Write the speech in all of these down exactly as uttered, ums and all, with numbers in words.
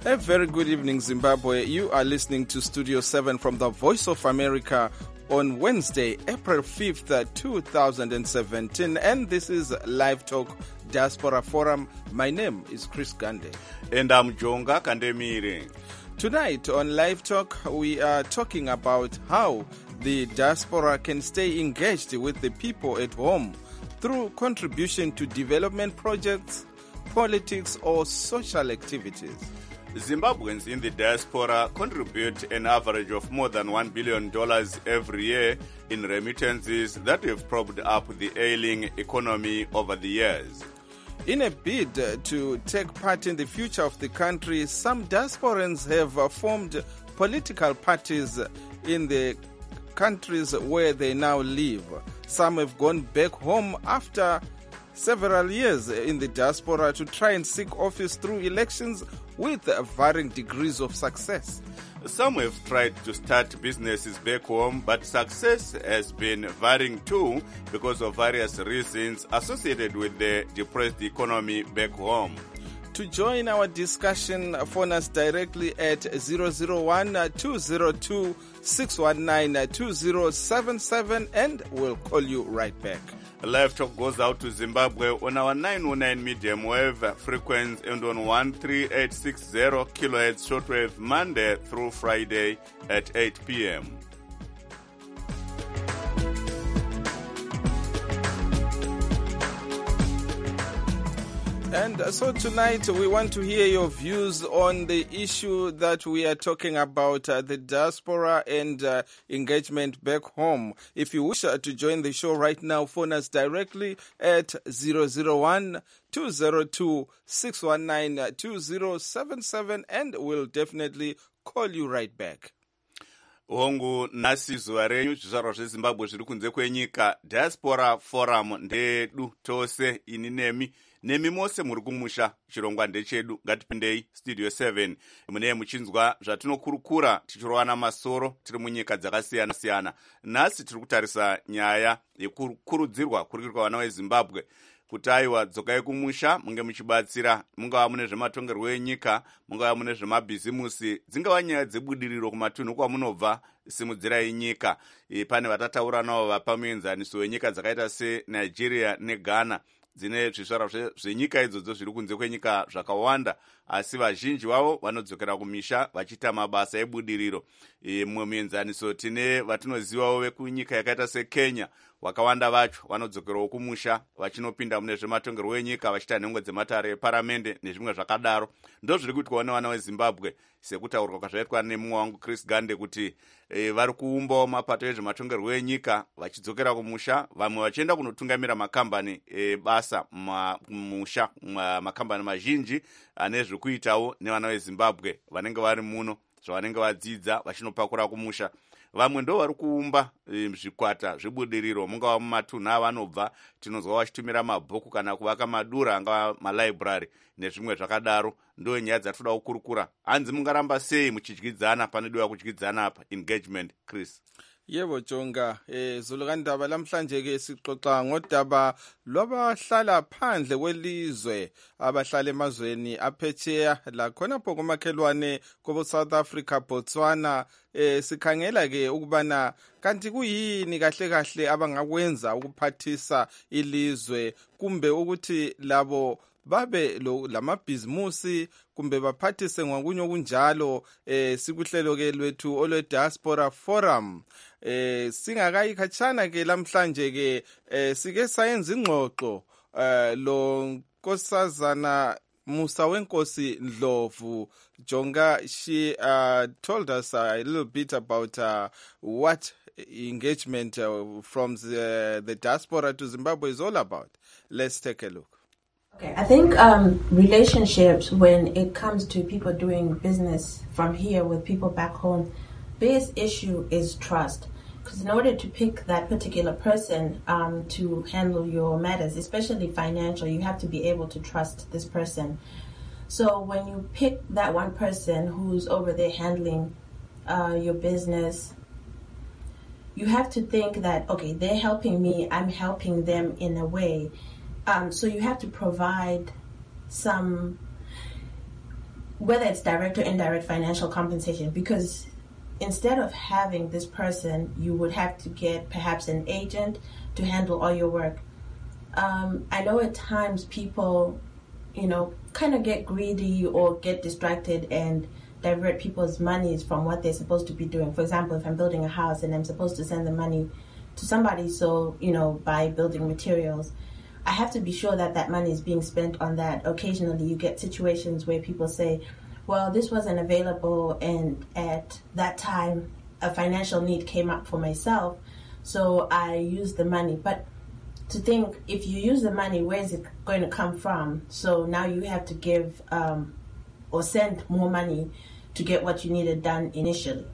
A very good evening, Zimbabwe. You are listening to Studio seven from the Voice of America on Wednesday, April fifth, two thousand seventeen. And this is Live Talk Diaspora Forum. My name is Chris Gande. And I'm Jonga Kandemire. Tonight on Live Talk, we are talking about how the diaspora can stay engaged with the people at home through contribution to development projects, politics, or social activities. Zimbabweans in the diaspora contribute an average of more than one billion dollars every year in remittances that have propped up the ailing economy over the years. In a bid to take part in the future of the country, some diasporans have formed political parties in the countries where they now live. Some have gone back home after several years in the diaspora to try and seek office through elections with varying degrees of success. Some have tried to start businesses back home, but success has been varying too because of various reasons associated with the depressed economy back home. To join our discussion, phone us directly at zero zero one, two zero two, six one nine, two zero seven seven and we'll call you right back. Live Talk goes out to Zimbabwe on our nine oh nine medium wave frequency and on one three eight six zero kilohertz shortwave Monday through Friday at eight p.m. And so tonight we want to hear your views on the issue that we are talking about, uh, the diaspora and uh, engagement back home. If you wish uh, to join the show right now, phone us directly at zero zero one, two zero two, six one nine, two zero seven seven and we'll definitely call you right back. Hongu nasi zuva renyu zvizvarwa zvezimbabwe zviri kunze kwenyika diaspora forum ndedu tose ini nemi nemi mose muri kumusha chirongwa ndechedu ngatipindei studio seven mune muchinzwa zvatinokurukura tichirowana masoro tiri munyika dzakasiyana siyana. Nhasi tiri kutarisa nyaya yekukurudzirwa kuri kuitwa vana vezimbabwe kuti aiwa dzokai kumusha munge muchibatsira, mungava mune zvematongerwo enyika, mungava mune zvemabhizimusi, dzingava nyaya dzebudiriro kumatunhu kwamunobva, simudzirai nyika. E, pane vatataura navo vapamuenzaniso wenyika dzakaita seNigeria neGhana dzine zvizvarwa zvenyika idzodzo zviri kunze kwenyika zvakawanda, asi vazhinji vavo vanodzokera kumisha vachiita mabasa ebudiriro. E, mumwe muenzaniso tine vatinozivawo vekunyika yakaita seKenya, wakawanda vacho vanodzokerawo kumusha vachinopinda mune zvematongerwo enyika vachiita nhengo dzematare eparamende nezvimwe zvakadaro. Ndo zviri kuitwawo nevana vezimbabwe sekutaurwa kwazvaitwa nemumwe wangu Chris Gande kuti e, vari kuumbawo mapato ezvematongerwo enyika vachidzokera kumusha, vamwe vachienda kunotungamira makambani e, basa mumusha, makambani mazhinji ane zvekuitawo nevana vezimbabwe vanenge vari muno zvavanenge vadzidza vachinopakura kumusha. Vamwe ndo vari kuumba e, zvikwata zvebudiriro mungava mumatunhu avanobva, tinonzwa vachitumira mabhuku kana kuvaka madura angava malibrary nezvimwe zvakadaro. Ndo nyaya dzatinoda kukurukura. Hanzi mungaramba sei muchidyidzana panodiwa kudyidzana apa engagement, Chris? Yebo Jonga, eh zulukandaba lamhlanje ke sixoxa ngodaba lwabahlala phandle kwelizwe, abahlala emazweni aphetsheya la khonapho kumakhelwane kobo South Africa, Botswana. Eh sikhangela ke ukubana kanti kuyini kahle kahle abangakwenza ukuphathisa ilizwe, kumbe ukuthi labo babe lo lamabhizimusi kumbe baphathise ngokunye okunjalo. Eh sikuhlelo ke lwethu olwe diaspora forum. Eh singakayi khatshana ke lamhlanje ke eh sike sayenza ingxoxo eh lo Nkosazana Musa Wenkosi Ndlovu Jonga. She uh, told us uh, a little bit about uh, what engagement uh, from the, the diaspora to Zimbabwe is all about. Let's take a look. Okay, I think um, relationships, when it comes to people doing business from here with people back home, biggest issue is trust. Because in order to pick that particular person um, to handle your matters, especially financial, you have to be able to trust this person. So when you pick that one person who's over there handling uh, your business, you have to think that, okay, they're helping me, I'm helping them in a way. Um, so you have to provide some whether it's direct or indirect financial compensation, because instead of having this person, you would have to get perhaps an agent to handle all your work. Um, I know at times people, you know, kind of get greedy or get distracted and divert people's monies from what they're supposed to be doing. For example, if I'm building a house and I'm supposed to send the money to somebody, so, you know, buy building materials, I have to be sure that that money is being spent on that. Occasionally you get situations where people say, well, this wasn't available and at that time a financial need came up for myself, so I used the money. But to think, if you use the money, where is it going to come from? So now you have to give um, or send more money to get what you needed done initially.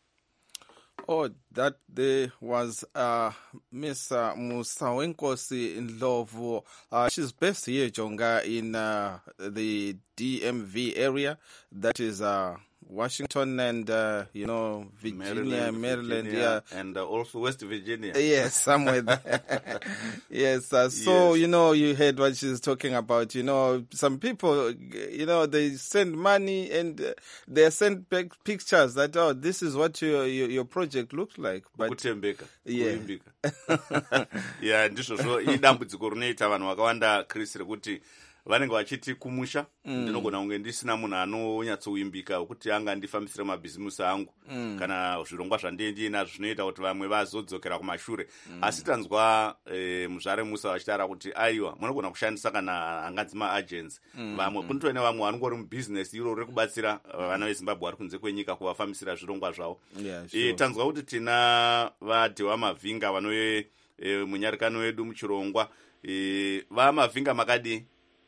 Oh, that there was uh, Miss uh, Musawenkosi Ndlovu. Uh, she's based here, Jonga, in uh, the D M V area. That is uh, Washington and, uh, you know, Virginia, Maryland, Maryland, Virginia, yeah. and uh, also West Virginia. Yes, somewhere there. Yes, uh, so, Yes. you know, you heard what she's talking about. You know, some people, you know, they send money and uh, they send back pictures that, oh, this is what your your, your project looks like. But Kutembeka, yeah. kuimbika. Yeah, ndizvo zvo idambudziko rinoita vanhu vakawanda Chris rekuti vanenge vachiti kumusha mm. ndinogona kunge ndisina munhu anonyatsoimbika kuti anga ndifambisire mabhizimusi angu mm. kana zvirongwa zvandiendi nazvo zvinoita kuti vamwe vazodzokera kumashure mm. asi tanzwa e, muzvare musa vachitaura kuti aiwa munogona kushandisa kana hanganzi maagents mm. vamwe kunitove nevamwe vanongori mubhizinesi iro riri kubatsira vana vezimbabwe vari kunze kwenyika kuvafambisira zvirongwa zvavo. Yeah, sure. E, tanzwa kuti tina vadhewa mavhinga vanoe e, munyarikano wedu muchirongwa e, vamavhinga makadii?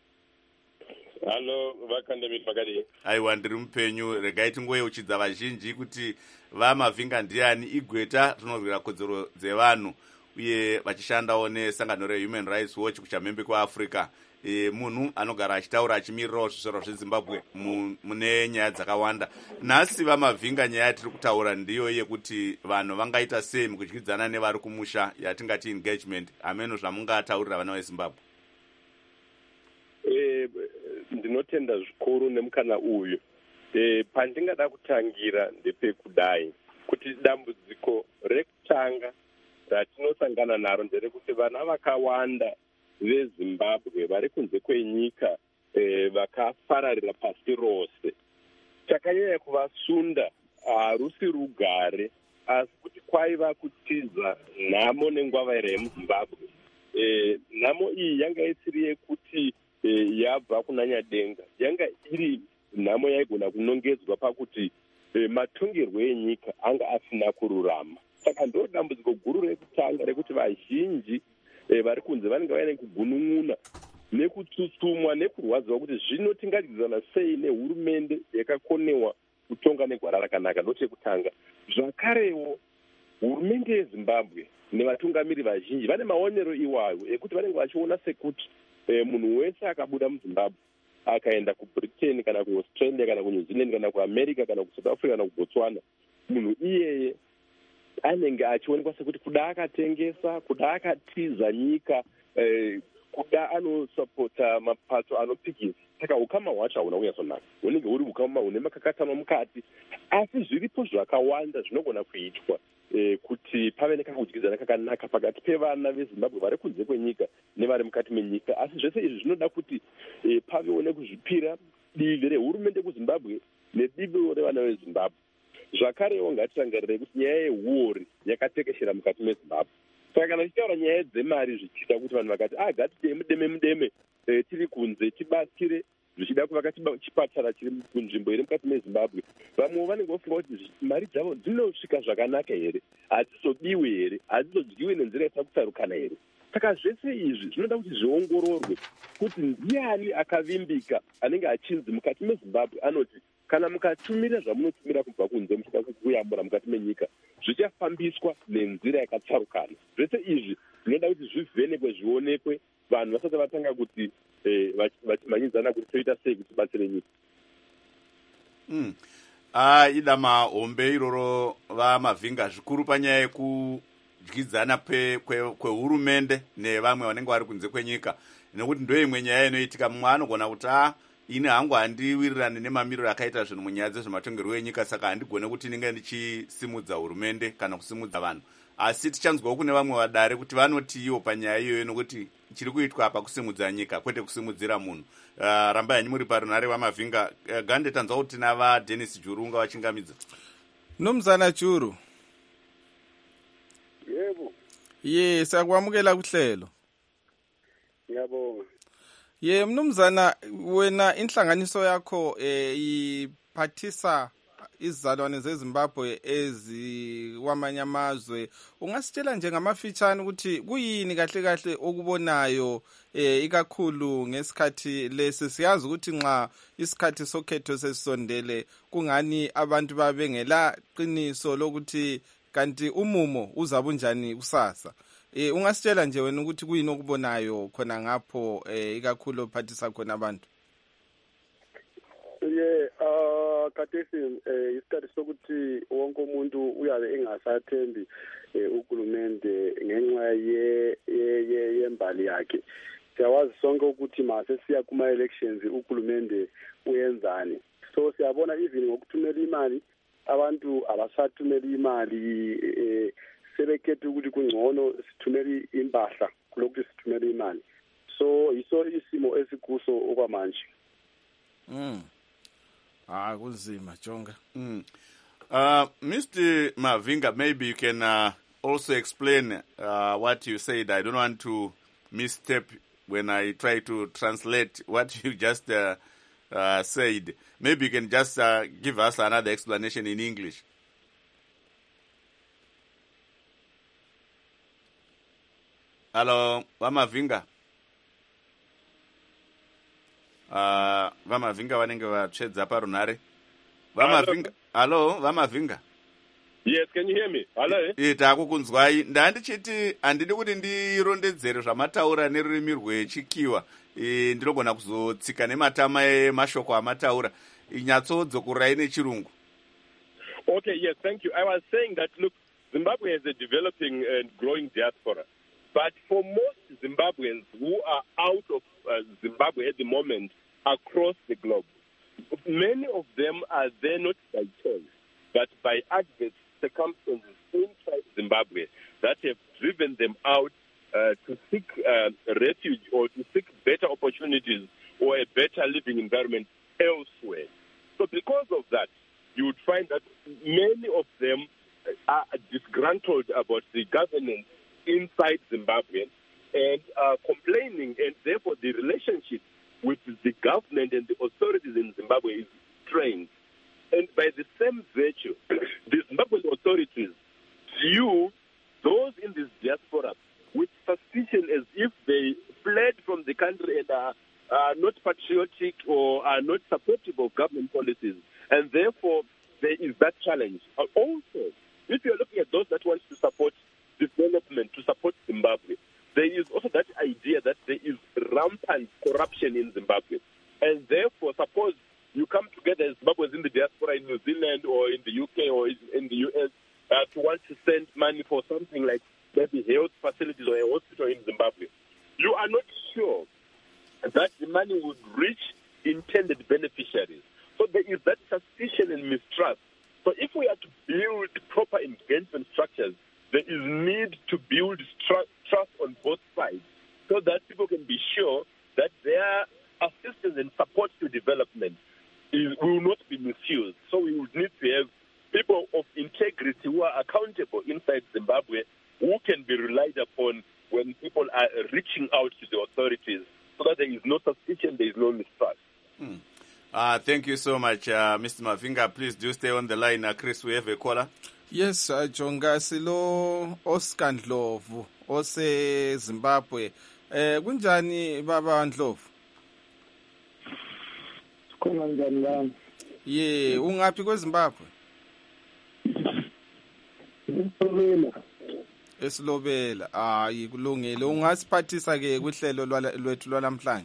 Halo, vakandemit makadii? Aiwa, ndiri mupenyu. Regai tingoyeuchidza vazhinji kuti vamavhinga ndiani, igweta rinorwira kodzero dzevanhu uye vachishandawo nesangano reHuman Rights Watch kuchamhembe kwaAfrica. E, munhu anogara achitaura achimirirawo zvizvarwa zveZimbabwe mune nyaya dzakawanda. Nhasi vamavhinga nyaya tiri kutaura ndiyo yekuti vanhu vangaita sei mukudyidzana nevari kumusha, yatingati engagement. Ameno zvamungataurira vana veZimbabwe? Eh, ndinotenda zvikuru nemukana uyu. E, pandingada kutangira ndepekudai kuti dambudziko rekutanga ratinosangana naro nderekuti vana vakawanda veZimbabwe vari kunze kwenyika e, vakafararira pasi rose. Chakanyanya kuvasunda harusi rugare, asi kuti kwaiva kutiza nhamo nengwavaira yemuZimbabwe. E, nhamo iyi yanga isiri yekuti e, yabva kunanya denga, yanga iri nhamo yaigona kunongedzwa pakuti e, matongerwo enyika anga asina kururama. Saka ndo dambudziko guru rekutanga rekuti vazhinji e, vari kunze vanenge vaine kugunun'una nekutsutsumwa nekurwadziwa kuti zvino tingadyidzana sei nehurumende yakakonewa kutonga negwara rakanaka. Ndochekutanga zvakarewo hurumende yeZimbabwe nevatungamiri vazhinji vane maonero iwayo ekuti vanenge vachiona sekuti e, munhu wese akabuda muZimbabwe akaenda kuBritain kana kuAustralia kana kuNew Zealand kana kuAmerica kana kuSouth Africa kana kuBotswana, munhu iyeye anenge achionekwa sekuti kuda akatengesa, kuda akatiza nyika, eh, kuda anosapota mapato anopikisa. Saka ukama hwacho hauna kunyatsonaka, unenge uri ukama une makakatama mukati. Asi zviripo zvakawanda zvinogona kuitwa eh, kuti pave nekakudyidzana kakanaka pakati pevana veZimbabwe vari kunze kwenyika nevari mukati menyika. Asi zvese izvi zvinoda kuti eh, pavewo nekuzvipira divi rehurumende kuZimbabwe nedivi revana veZimbabwe. Zvakarewo ngatirangarire kuti nyaya yehuori yakatekeshera mukati meZimbabwe. Saka kana tichitaura nyaya dzemari zvichida kuti vanhu vakati ah gati mudeme mudeme e, tiri kunze tibatsire zvichida kuvaka chipatara chiri kunzvimbo iri mukati meZimbabwe, vamwe vanenge vafunga kuti mari dzavo dzinosvika zvakanaka here, hadzizodiwe here, hadzizodyiwe nenzira isakutsarukana here. Saka zvese izvi zvinoda kuti zviongororwe kuti ndiani akavimbika anenge achinzi mukati meZimbabwe anoti kana mukatumira zvamunotumira kubva kunze muchida kuyambura mukati menyika zvichafambiswa nenzira yakatsarukana. Zvese izvi zvinoda kuti zvivhenekwe zvionekwe vanhu vasati vatanga kuti eh, vachimhanyidzana kuti toita sei kuti batsire nyika. Mm. Ah, ida mahombe iroro vamavhinga zvikuru panyaya yekudyidzana kwehurumende nevamwe vanenge vari kunze kwenyika, nekuti ndo imwe nyaya inoitika. Mumwe anogona kuti ah ini hangu handiwirirani nemamiriro akaita zvinhu munyaya dzezvematongerwo enyika, saka handigone kuti ndinge ndichisimudza hurumende kana kusimudza vanhu, asi tichanzwawo kune vamwe vadare kuti vanotiiwo panyaya iyoyo, nokuti chiri kuitwa apa kusimudza nyika kwete kusimudzira munhu. Uh, ramba yanyu muri parunare vaMavhinga. Uh, gande tanzwa kuti nava Dennis Juru unga vachingamidza. Nomzana Juru. Yebo. Ye, siyakwamukela kuhlelo. Ngiyabonga. Ye, mnumzana, wena inhlanganiso yakho eh iphathisa izizalwane zeZimbabwe ezikwamanye amazwe. Ungasitshela nje ngamafitshane ukuthi kuyini kahle kahle okubonayo eh ikakhulu ngesikhathi lesi? Siyazi ukuthi nxa isikhathi sokhetho sesisondele kungani abantu babengela qiniso lokuthi kanti umumo uzabunjani kusasa. Eh ungasitshela nje wena ukuthi kuyini okubonayo khona ngapho eh ikakhulu ophathisa khona abantu? Ye uh kathesi eh isikhathi sokuthi wonke umuntu uyabe engasathembi ukhulumende ngenxa ye ye yembali yakhe. Siyawazi sonke ukuthi mase siya kuma elections ukhulumende uyenzani. So siyabona even ngokuthumela imali abantu abasathumela imali eh sebekhetha ukuthi kungcono sithumele impahla kulokuthi sithumele imali. So iso isimo esikuso okwamanje. Mm. Ah, kunzima jonga. Mm. Uh, Mister Mavhinga, maybe you can uh, also explain uh, what you said. I don't want to misstep when I try to translate what you just uh, uh, said. Maybe you can just uh, give us another explanation in English. Hello, vaMavhinga. Uh, vaMavhinga vanenge vatsvedza parunare. vaMavhinga. Hello, vaMavhinga. Yes, can you hear me? Hello. Eh, takukunzwai. Ndandichiti handidi kuti ndirondedzere zvamataura nerurimi rwechikiwa. Eh, ndinogona kuzotsika nematama emashoko amataura. Inyatsodzokura nechirungu. Okay, yes, thank you. I was saying that, look, Zimbabwe is a developing and growing diaspora. But for most Zimbabweans who are out of uh, Zimbabwe at the moment across the globe, many of them are there not by choice, but by adverse circumstances inside Zimbabwe that have driven them out uh, to seek uh, refuge or to seek better opportunities or a better living environment elsewhere. So because of that, you would find that many of them are disgruntled about the governance inside Zimbabwe and are complaining, and therefore the relationship with the government and the authorities in Zimbabwe is strained. And by the same virtue, the Zimbabwean authorities view those in this diaspora with suspicion as if they fled from the country and are, are not patriotic or are not supportive of government policies. And therefore, there is that challenge. Also, if you're looking at those that want to support development, to support Zimbabwe, there is also that idea that there is rampant corruption in Zimbabwe. And therefore, suppose you come together as Zimbabweans in the diaspora in New Zealand or in the U K or in the U S uh, to want to send money for something like maybe health facilities or a hospital in Zimbabwe. You are not sure that the money would reach intended beneficiaries. So there is that suspicion and mistrust. So if we are to build proper engagement structures, there is need to build trust on both sides so that people can be sure that their assistance and support to development is, will not be misused. So we would need to have people of integrity who are accountable inside Zimbabwe, who can be relied upon when people are reaching out to the authorities so that there is no suspicion, there is no mistrust. Hmm. Uh, thank you so much, uh, Mister Mavhinga. Please do stay on the line. Uh, Chris, we have a caller. Yes, uh, Jonga silo Oscar Ndlovu ose Zimbabwe. Eh kunjani baba Ndlovu? Khona njani la? Ye, ungaphi kweZimbabwe? Esilobela. Esilobela. Hayi kulungile. Ungasiphathisa ke kuhlelo lwethu lwalamhlanje.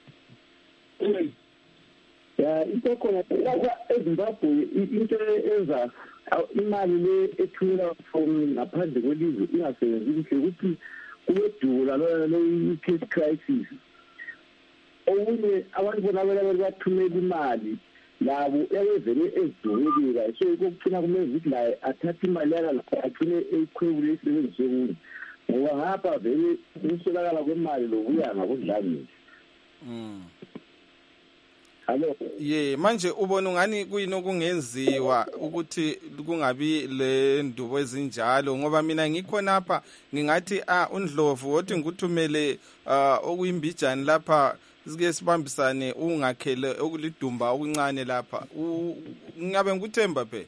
Ya, into khona lapha eZimbabwe into enza imali le ethula from ngaphandle kwelizwe ingasebenzi kuhle ukuthi kube dula lo cash crisis. okunye abantu bona vari vathumela imali labo yavele ezidolobeka so kokugcina kumele ukuthi la athathe imali yala agcine eyikhwebule isebenzise kuyo ngoba ngapha vele ukuswelakala kwemali lokuya ngakudlamisa. Mm. Hello. Ye manje ubona ungani kuyini okungenziwa ukuthi kungabi le ndubo ezinjalo ngoba mina ngikhona lapha ngingathi ah uNdlovu wothi ngikuthumele okuyimbijana lapha sike sibambisane ungakhele okulidumba okuncane lapha ngabe ngikuthemba phela.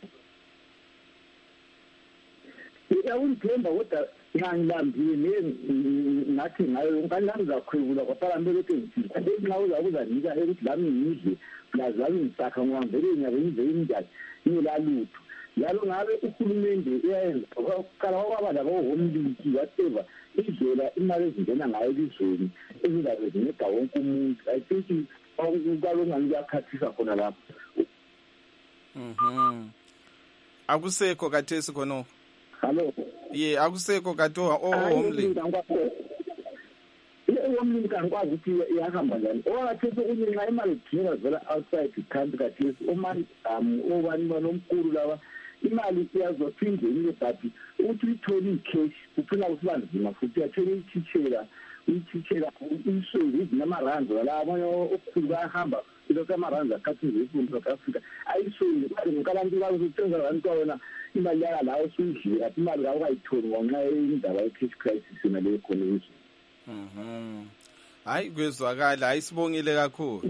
Uyawuthemba kodwa ngangilambile ngathi ngayo ngani zakhwebula kodwa mbe ukuthi ngithi nxa uzakuza nika ukuthi lami ngidle lazami ngisakha ngivele nyabe ngize injani ngilalutho yalo ngabe uhulumende uyayenza oqala kwaba labo homliki whatever indlela imali ezingena ngayo lizweni ezingabe zineda wonke umuntu I think ukalongani kuyakhathisa khona lapho. Mhm. Akusekho kathesi khona. Hello. Ye akusekho kato o homliki. Omlimi kankwazi ukuthi iyahamba njani owathesa ukunyenxa imali idinga vela outside the country kathesi omani obani banomkhulu laba imali iyazophinde inye but ukuthi uyithole icash kuphela kusiba nzima futhi uyathola uyithithela uyithithela uyiswele izinamarandi wala abanye okukhulu bayahamba ilokhu amarandi akhathini zesimbi South Africa ayiswele kade ngokalantu bazothenga abantu wona imali yala lawo suyidlile kathi imali lawo kayitholi ngenxa yendaba ye-cash crisis yona leyo khona ezweni. Mhm. Hayi kwezwakala ayisibongile kakhulu.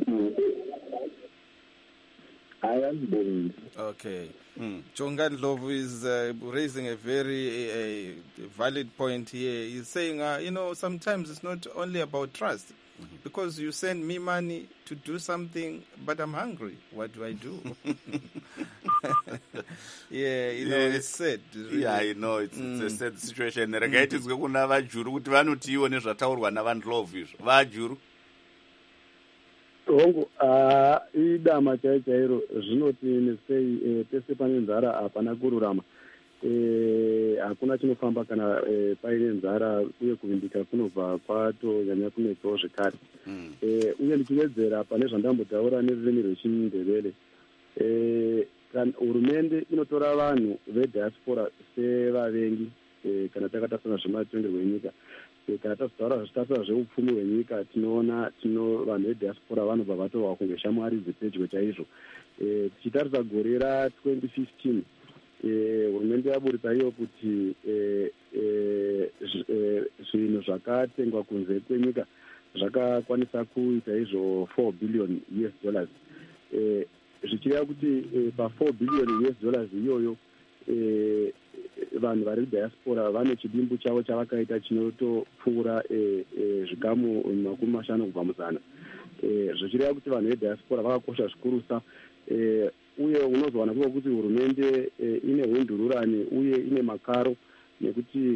Ayasibongile. Okay. Mm. Jonga Ndlovu is uh, raising a very uh, valid point here. He's saying uh, you know sometimes it's not only about trust. Mm-hmm. Because you send me money to do something but I'm hungry. What do I do? Yeah, you know, yeah, it's sad. Really. Yeah, I know, it's, mm. it's a sad situation. Regaiti zwe kuna vajuru kuti vanotiwo nezvataurwa navanDlovu izvo. Vajuru. Hongu, ah idama chai chairo zvinoti nesei pese pane nzara hapana kururama. Eh hakuna chinofamba kana eh, paine nzara uye kuvimbika kunobva kwatonyanya kunetsawo zvekare. Mm. Eh uye ndichivedzera pane zvandambotaura nerurimi rwechindevere. Eh kana hurumende inotora vanhu vediaspora sevavengi e, kana takatasana zvematongerwo enyika e, kana tazotaura zvitasara zveupfumi hwenyika tinoona tino vanhu vediaspora vanobva vatova kunge shamwari dzepedyo chaizvo e, tichitarisa gore ratwenty fifteen hurumende e, yaburisa iyo kuti zvinhu e, e, zvakatengwa kunze kwenyika zvakakwanisa kuita izvo four billion U S dollars e, zvichireva kuti e, pa four billion U S dollars iyoyo e, vanhu vari diaspora vane chidimbu chavo chavakaita chinotopfuura e, e, zvikamu makumi mashanu kubva muzana e, zvichireva kuti vanhu vediaspora vakakosha zvikurusa e, uye unozowana kuva kuti hurumende e, ine hundururani uye ine makaro nekuti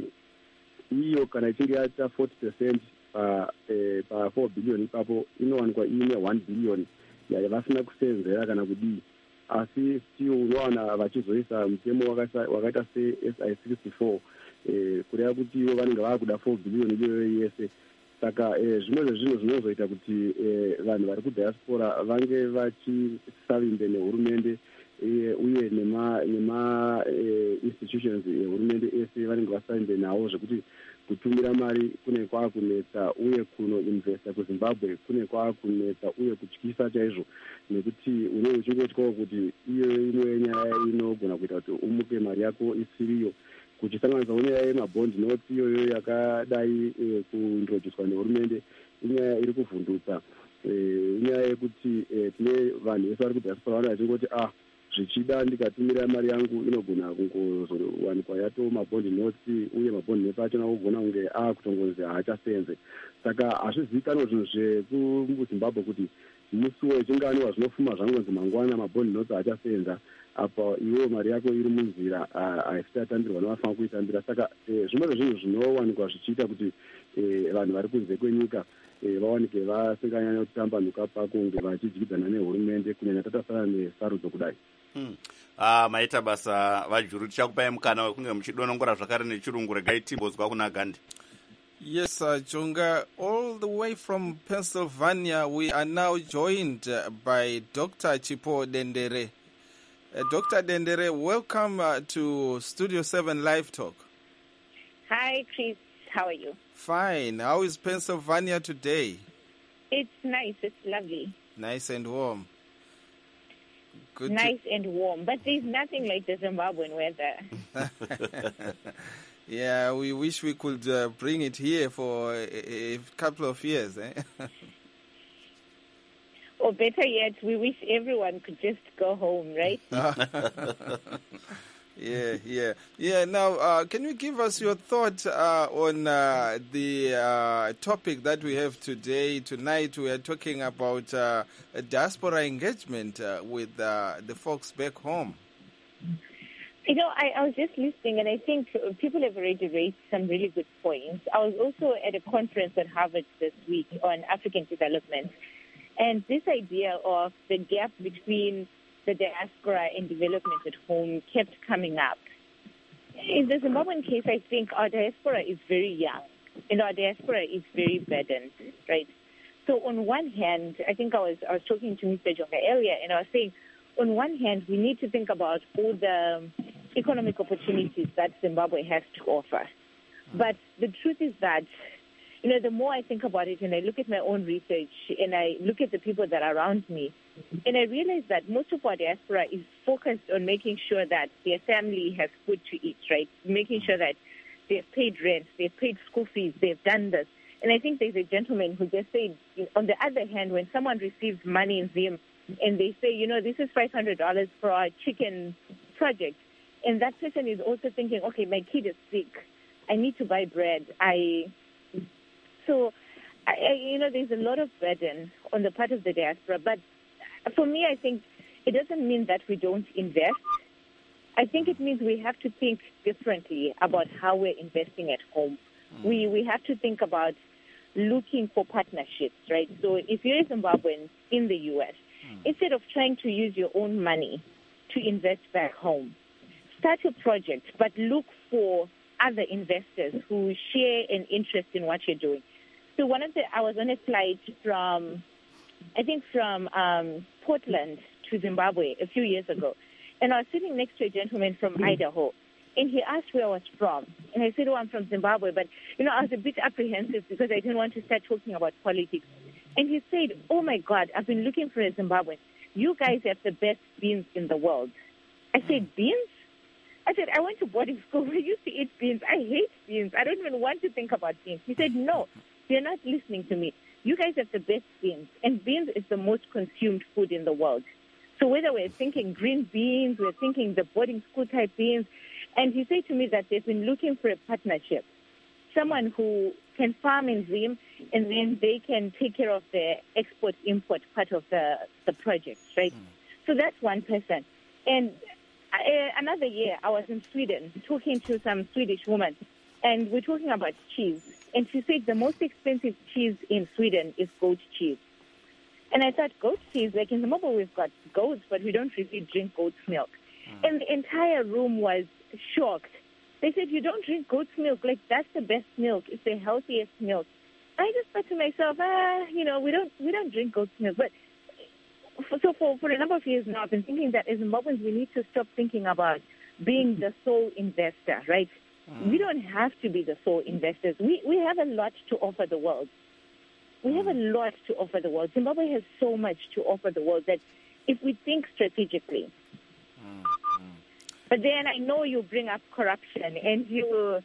iyo kana ichinge yaita forty percent pa, e, pa four billion ipapo inowanikwa ine one billion yaye vasina kusenzera kana kudii asi still unowana vachizoisa mutemo wakaita se-S I sixty-four eh, kureva kuti ivo vanenge vaakuda four billion iyoyo yese saka eh, zvimwe zvezvinhu zvinozoita kuti eh, vanhu vari kudiaspora vange vachisavimbe nehurumende eh, uye nema, nema eh, institutions ehurumende ese vanenge vasavimbe nawo zvekuti kutumira mari kune kwaakunetsa uye kunoinvesta kuzimbabwe kune kwaakunetsa uye kutyisa chaizvo nekuti une uchingotyawo kuti iyo imwe nyaya inogona kuita kuti umuke mari yako isiriyo kuchisanganisa unyaya yemabond notes iyoyo yakadai e, kuintroducwa nehurumende inyaya iri kuvhundutsa inyaya e, yekuti e, tine vanhu vese vari kudiaspora vano vachingoti ah zvichida ndikatumira mari yangu inogona kungozowanikwa yato mabond notes uye mabond notes achona kugona kunge akutongonzi haachasenze saka hazvizivikanwa zvinhu zvekuzimbabwe kuti musi wechingani wazvinofuma zvangonzi mangwana mabond notes haachasenza apa iwewo mari yako iri munzira haisati yatambirirwa nevafanira kuitambira saka zvimwe zvezvinhu zvinowanikwa zvichiita kuti vanhu vari kunze kwenyika vawanike vasinganyanya kutambanuka pakunge vachidyidzana nehurumende kunyanya tatasana nesarudzo kudai. Hmm. Ah, maita basa vajuru tichakupai mukana wekunge muchidonongora zvakare nechirungu regai timbozwa kuna Gandhi. Yes, uh, Jonga, all the way from Pennsylvania, we are now joined uh, by Doctor Chipo Dendere. Uh, Doctor Dendere, welcome uh, to Studio seven Live Talk. Hi, Chris. How are you? Fine. How is Pennsylvania today? It's nice. It's lovely. Nice and warm. Good nice to... and warm. But there's nothing like the Zimbabwean weather. Yeah, we wish we could uh, bring it here for a, a couple of years. Eh? Or better yet, we wish everyone could just go home, right? Yeah, yeah. Yeah, now, uh, can you give us your thought uh, on uh, the uh, topic that we have today? Tonight we are talking about uh, diaspora engagement uh, with uh, the folks back home. You know, I, I was just listening, and I think people have already raised some really good points. I was also at a conference at Harvard this week on African development, and this idea of the gap between the diaspora and development at home kept coming up. In the Zimbabwean case, I think our diaspora is very young, and our diaspora is very burdened, right? So on one hand, I think I was I was talking to Mister Jonga earlier, and I was saying, on one hand, we need to think about all the economic opportunities that Zimbabwe has to offer. But the truth is that, you know, the more I think about it and I look at my own research and I look at the people that are around me, and I realize that most of our diaspora is focused on making sure that their family has food to eat, right? Making sure that they've paid rent, they've paid school fees, they've done this. And I think there's a gentleman who just said, on the other hand, when someone receives money in Zim and they say, you know, this is five hundred dollars for our chicken project, and that person is also thinking, okay, my kid is sick, I need to buy bread. I So, I, I, you know, there's a lot of burden on the part of the diaspora. But for me, I think it doesn't mean that we don't invest. I think it means we have to think differently about how we're investing at home. Mm. We we have to think about looking for partnerships, right? So if you're a Zimbabwean in the U S, mm. instead of trying to use your own money to invest back home, start a project, but look for other investors who share an interest in what you're doing. So one of the, I was on a flight from, I think from um, Portland to Zimbabwe a few years ago, and I was sitting next to a gentleman from Idaho, and he asked where I was from, and I said, oh, I'm from Zimbabwe, but, you know, I was a bit apprehensive because I didn't want to start talking about politics. And he said, oh, my God, I've been looking for a Zimbabwean. You guys have the best beans in the world. I said, beans? I said, I went to boarding school. We used to eat beans. I hate beans. I don't even want to think about beans. He said, no, you're not listening to me. You guys have the best beans, and beans is the most consumed food in the world. So whether we're thinking green beans, we're thinking the boarding school type beans, and he said to me that they've been looking for a partnership, someone who can farm in Zim, and then they can take care of the export-import part of the, the project, right? Mm. So that's one person. And uh, another year, I was in Sweden talking to some Swedish woman, and we're talking about cheese. And she said the most expensive cheese in Sweden is goat cheese. And I thought, goat cheese, like in Zimbabwe, we've got goats, but we don't really drink goat's milk. Mm. And the entire room was shocked. They said, you don't drink goat's milk. Like, that's the best milk. It's the healthiest milk. I just thought to myself, ah, you know, we don't we don't drink goat's milk. But for, so for, for a number of years now, I've been thinking that as Zimbabweans, we need to stop thinking about being the sole investor, right? Mm. We don't have to be the sole investors. We we have a lot to offer the world. We have a lot to offer the world. Zimbabwe has so much to offer the world that if we think strategically. Mm. Mm. But then I know you bring up corruption and you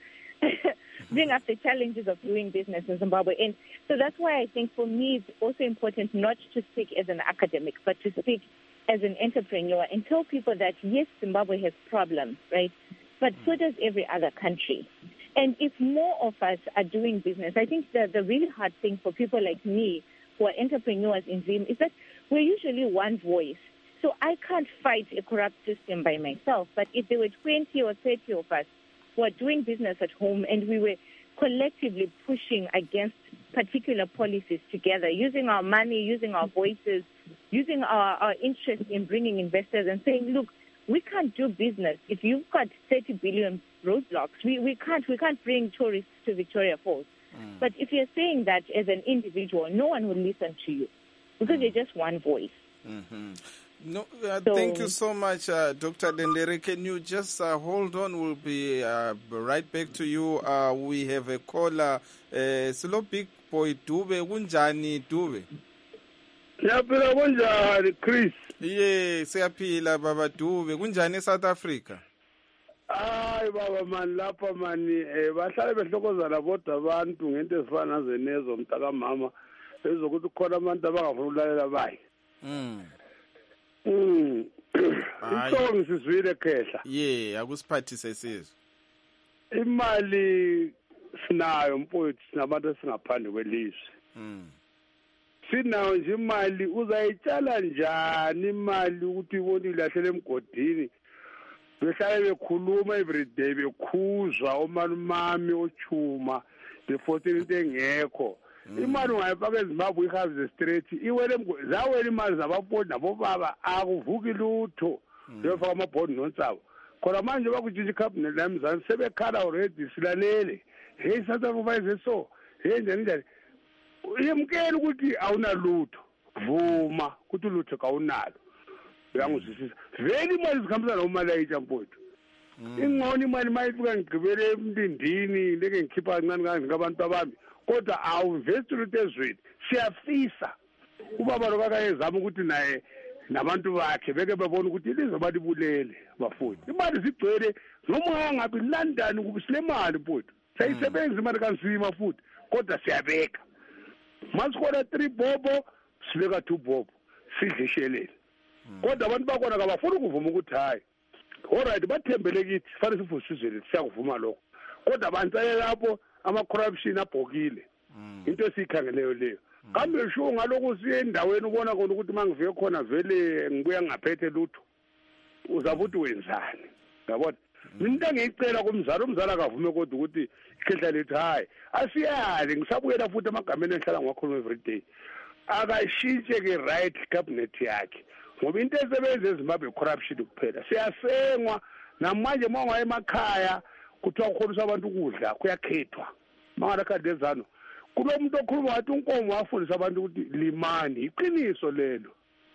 bring up the challenges of doing business in Zimbabwe. And so that's why I think for me it's also important not to speak as an academic, but to speak as an entrepreneur and tell people that, yes, Zimbabwe has problems, right? But so does every other country. And if more of us are doing business, I think the, the really hard thing for people like me who are entrepreneurs in Zim is that we're usually one voice. So I can't fight a corrupt system by myself. But if there were twenty or thirty of us who are doing business at home and we were collectively pushing against particular policies together, using our money, using our voices, using our, our interest in bringing investors and saying, look, we can't do business if you've got thirty billion roadblocks. We we can't we can't bring tourists to Victoria Falls. Mm. But if you're saying that as an individual, no one will listen to you because mm. you're just one voice. Mm-hmm. No, uh, so, thank you so much, uh, Doctor Dendere. Can you just uh, hold on? We'll be uh, right back to you. Uh, we have a caller. Uh, Silo Big Boy Dube. Kunjani Dube? Siyaphila kunjani Chris? Yeah, siyaphila baba Dube. Kunjani South Africa? Hayi baba man lapha mani eh bahlale behlokozana bodwa abantu ngento ezifana nazenezo mntaka mama ezokuthi khona abantu abangafuna ukulalela bayi. Mm. Mm. Isongi sizwile khehla. Yeah, akusiphathise sizwe. Imali sinayo mfowethu sinabantu esingaphandle kwelizwe. Mm. Sinayo nje imali uzayitshala njani imali ukuthi ibone ilahlele emgodini. Behlale bekhuluma every day bekhuzwa omalumami ochuma befothela into engekho. Imali ungayifaka eZimbabwe ihambe straight iwele zawela imali zabapoti nabobaba akuvuki lutho lefaka amabhodi nonsabo khona manje bakujinja icabinet lamzansi sebekhala already silalele hey South Africa so hey njani njani uyemkela ukuthi awunalutho vuma ukuthi ulutho kawunalo uyangizwisisa vele imali zikhambisana nomali ayitshampoto ingqoni imali mayifika ngigqibele emlindini leke ngikhipha kancane kancane ngabantu abami kodwa awuvesti ezweni siyafisa ubaba lo kakayezama ukuthi naye nabantu bakhe beke babona ukuthi ilizwe balibulele bafowethu imali zigcwele noma ngabe London kubiselemali mfowethu sayisebenza imali kansima futhi kodwa siyabeka masikhona three bobo sibeka two bobo sidlishelele kodwa abantu bakona kabafuna ukuvuma ukuthi hayi alright bathembele kithi fanele sifusizwe siyakuvuma lokho kodwa abantu lapho ama corruption abhokile into esikhangeleyo leyo kambe sho ngaloko siye endaweni ubona khona ukuthi mangivuye khona vele ngibuya ngaphethe lutho uzabuthi wenzani yabona into engiyicela kumzali umzali akavume kodwa ukuthi ikhehla lethu hayi asiyali ngisabuyela futhi amagameni enhlala ngakhona every day akashintshe ke right cabinet yakhe ngoba into esebenza eZimbabwe corruption kuphela siyasengwa namanje mawungaye emakhaya kuthiwa kukhonisa abantu ukudla kuyakhethwa mangala kadezano kulo muntu okhuluma wathi unkomo wafundisa abantu ukuthi limani iqiniso lelo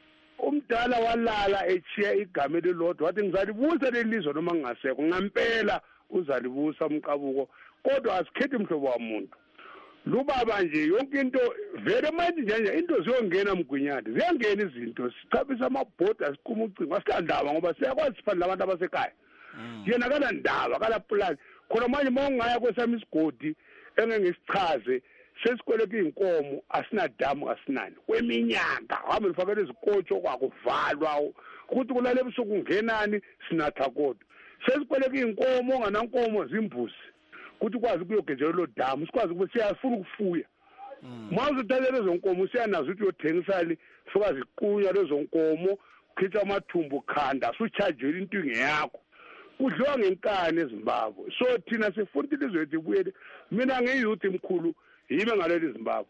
umdala walala echiya igama elilodwa wathi ngizalibusa lelizwe noma ngingasekho ngampela uzalibusa umqabuko kodwa asikhethi mhlobo wamuntu lubaba nje yonke into vele manje nje into ziyongena mgwinyane ziyangena izinto sichapisa amabhoda siqhuma ucingo asilandaba ngoba siyakwazi sifana labantu abasekhaya yena kana ndaba kala plan khona manje mawungaya kwesami isigodi engengisichaze sesikweleke inkomo asinadamu asinani kweminyaka hamba lifakele izikotsho kwakuvalwa ukuthi kulale ebusuku ngenani sinatha kodwa sesikweleke inkomo nganankomo zimbuzi ukuthi kwazi kuyogejela lo damu sikwazi ukuthi siyafuna ukufuya manje uthathele lezo nkomo siyanazo ukuthi uyothengisali fika ziqunya lezo nkomo khitha amathumbu khanda suchargele into ngeyakho kudliwa ngenkani eZimbabwe so thina sifuna ilizwe lethu ibuyele mina ngeyouth emkhulu yibe ngaleli Zimbabwe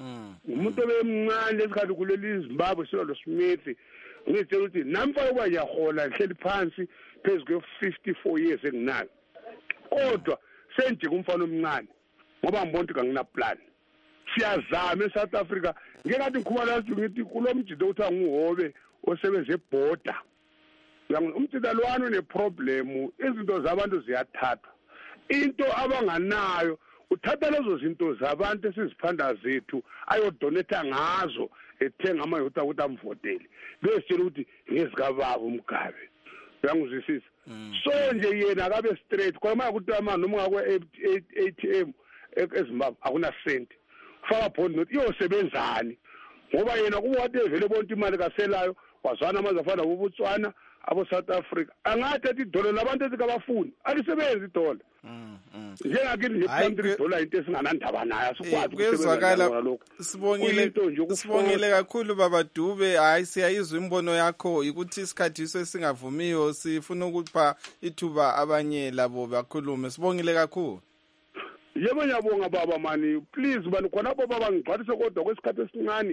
umuntu obemncane lesikhathi kuleli Zimbabwe silo Smith ngitshela ukuthi namfa uba yahola ngihleli phansi phezu kwe fifty-four years enginayo kodwa senje kumfana omncane ngoba ngibona ukuthi ngina plan siyazama eSouth Africa ngeke ngikhumala ngithi kulomjido uthi anguhobe osebenza eborder umthidalwane uneproblem izinto zabantu ziyathathwa into abanganayo uthatha lezo zinto zabantu esiziphanda zethu ayodonetha ngazo ethenga amayotha ukuthi amvotele besitshela ukuthi ngezikababa umgabe uyangizwisisa so nje yena akabe straight khona manje ukuthi ama noma ngakwe A T M eZimbabwe akuna cent faka bond note iyosebenzani ngoba yena kuba wathi vele bonke imali kaselayo wazwana amaze afana bobutswana abo South Africa angathatha idola labantu ezikabafuni alisebenzi idola njengakini le country dollar into esinganandaba nayo sikwazi ukusebenzisa lokho sibongile sibongile kakhulu baba Dube hayi siyayizwa imbono yakho ukuthi isikhathiso esingavumiyo sifuna ukupha ithuba abanye labo bakhulume sibongile kakhulu yebo ngiyabonga baba mani please bani khona baba bangigcwalise kodwa kwesikhathi esincane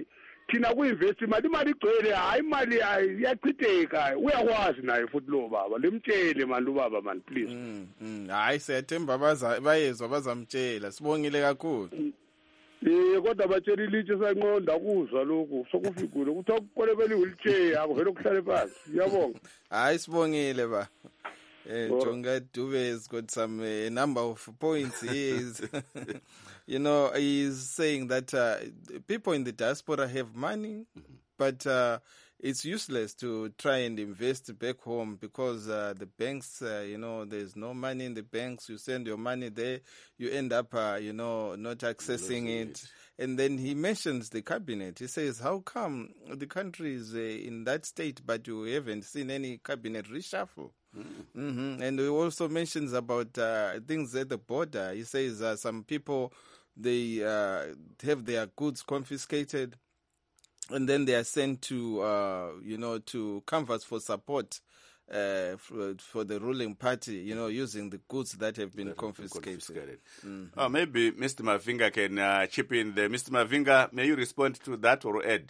thina ku-invest imali imali igcwele hayi imali iyachitheka uyakwazi naye futhi lo baba limtshele mani ubaba mani please. Hayi siyathemba bayezwa bazamtshela sibongile kakhulu. Eh kodwa batshela ilitshe sanqonda kuzwa lokhu sokufikule ukuthi akukolebela i-wheelchair yakho vele ukuhlale phansi ngiyabonga. Hayi sibongile ba. Uh, Jonga Dube has got some uh, number of points. He is, you know, he's saying that uh, people in the diaspora have money, mm-hmm. but uh, it's useless to try and invest back home because uh, the banks, uh, you know, there's no money in the banks. You send your money there, you end up, uh, you know, not accessing it. it. And then he mentions the cabinet. He says, how come the country is uh, in that state, but you haven't seen any cabinet reshuffle? Mm-hmm. Mm-hmm. And he also mentions about uh, things at the border. He says uh, some people, they uh, have their goods confiscated and then they are sent to, uh, you know, to canvass for support uh, for, for the ruling party, you know, using the goods that have been that confiscated. confiscated. Mm-hmm. Oh, maybe Mister Mavinga can uh, chip in there. Mister Mavinga, may you respond to that or add?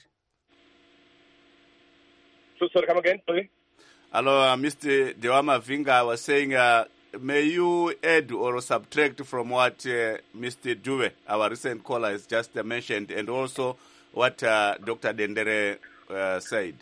So, sorry, come again, sorry. Hello, uh, Mister Dewa Mavinga was saying, uh, may you add or subtract from what uh, Mister Dube, our recent caller, has just uh, mentioned, and also what uh, Doctor Dendere uh, said?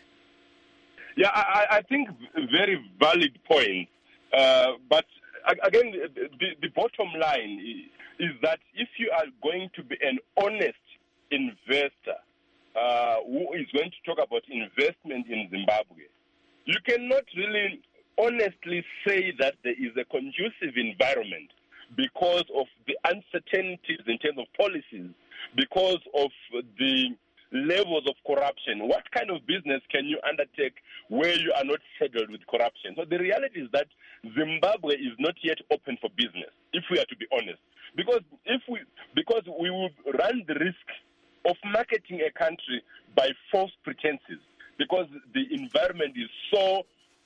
Yeah, I, I think very valid point. Uh, but again, the, the bottom line is, is that if you are going to be an honest investor uh, who is going to talk about investment in Zimbabwe, you cannot really honestly say that there is a conducive environment because of the uncertainties in terms of policies, because of the levels of corruption. What kind of business can you undertake where you are not saddled with corruption? So the reality is that Zimbabwe is not yet open for business, if we are to be honest. Because if we, because we will run the risk of marketing a country by false pretenses, because the environment is so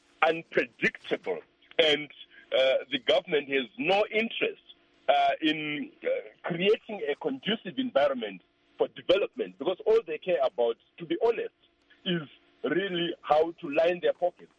unpredictable and uh, the government has no interest uh, in uh, creating a conducive environment for development, because all they care about, to be honest, is really how to line their pockets.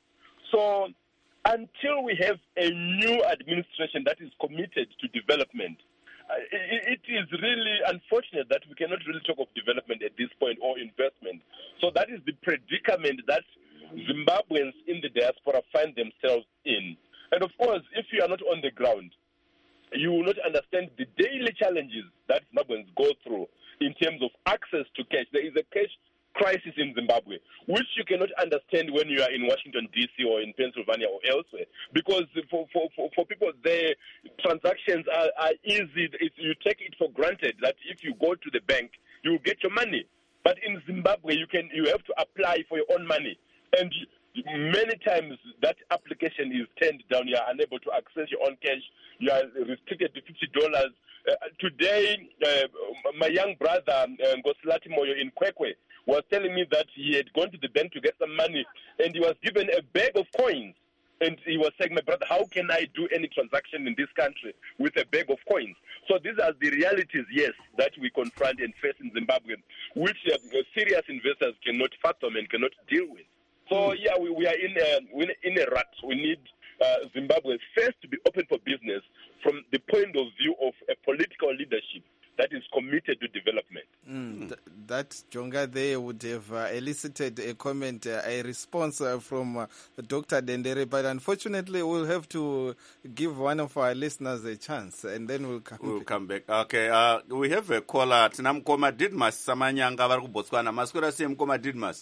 So until we have a new administration that is committed to development, uh, it, it is really unfortunate that we cannot really talk of development at this point or investment. So that is the predicament that Zimbabweans in the diaspora find themselves in. And of course, if you are not on the ground, you will not understand the daily challenges that Zimbabweans go through in terms of access to cash. There is a cash crisis in Zimbabwe, which you cannot understand when you are in Washington, D C or in Pennsylvania or elsewhere. Because for, for, for, for people there, transactions are, are easy. It's, you take it for granted that if you go to the bank, you will get your money. But in Zimbabwe, you can you have to apply for your own money. And many times that application is turned down. You are unable to access your own cash. You are restricted to fifty dollars. Uh, today, uh, my young brother, uh, Ngosilati Moyo in Kwekwe, was telling me that he had gone to the bank to get some money, and he was given a bag of coins. And he was saying, my brother, how can I do any transaction in this country with a bag of coins? So these are the realities, yes, that we confront and face in Zimbabwe, which uh, serious investors cannot fathom and cannot deal with. So, yeah, we, we are in a, in a rut. We need uh, Zimbabwe first to be open for business from the point of view of a political leadership that is committed to development. Mm, th- that Jonga there would have uh, elicited a comment, uh, a response uh, from uh, Doctor Dendere, but unfortunately we'll have to give one of our listeners a chance and then we'll come we'll back. come back. Okay, uh, we have a caller. Tinamkoma Didmas Samanyanga vari kuBotswana. Maswera sei Mkoma Didmas?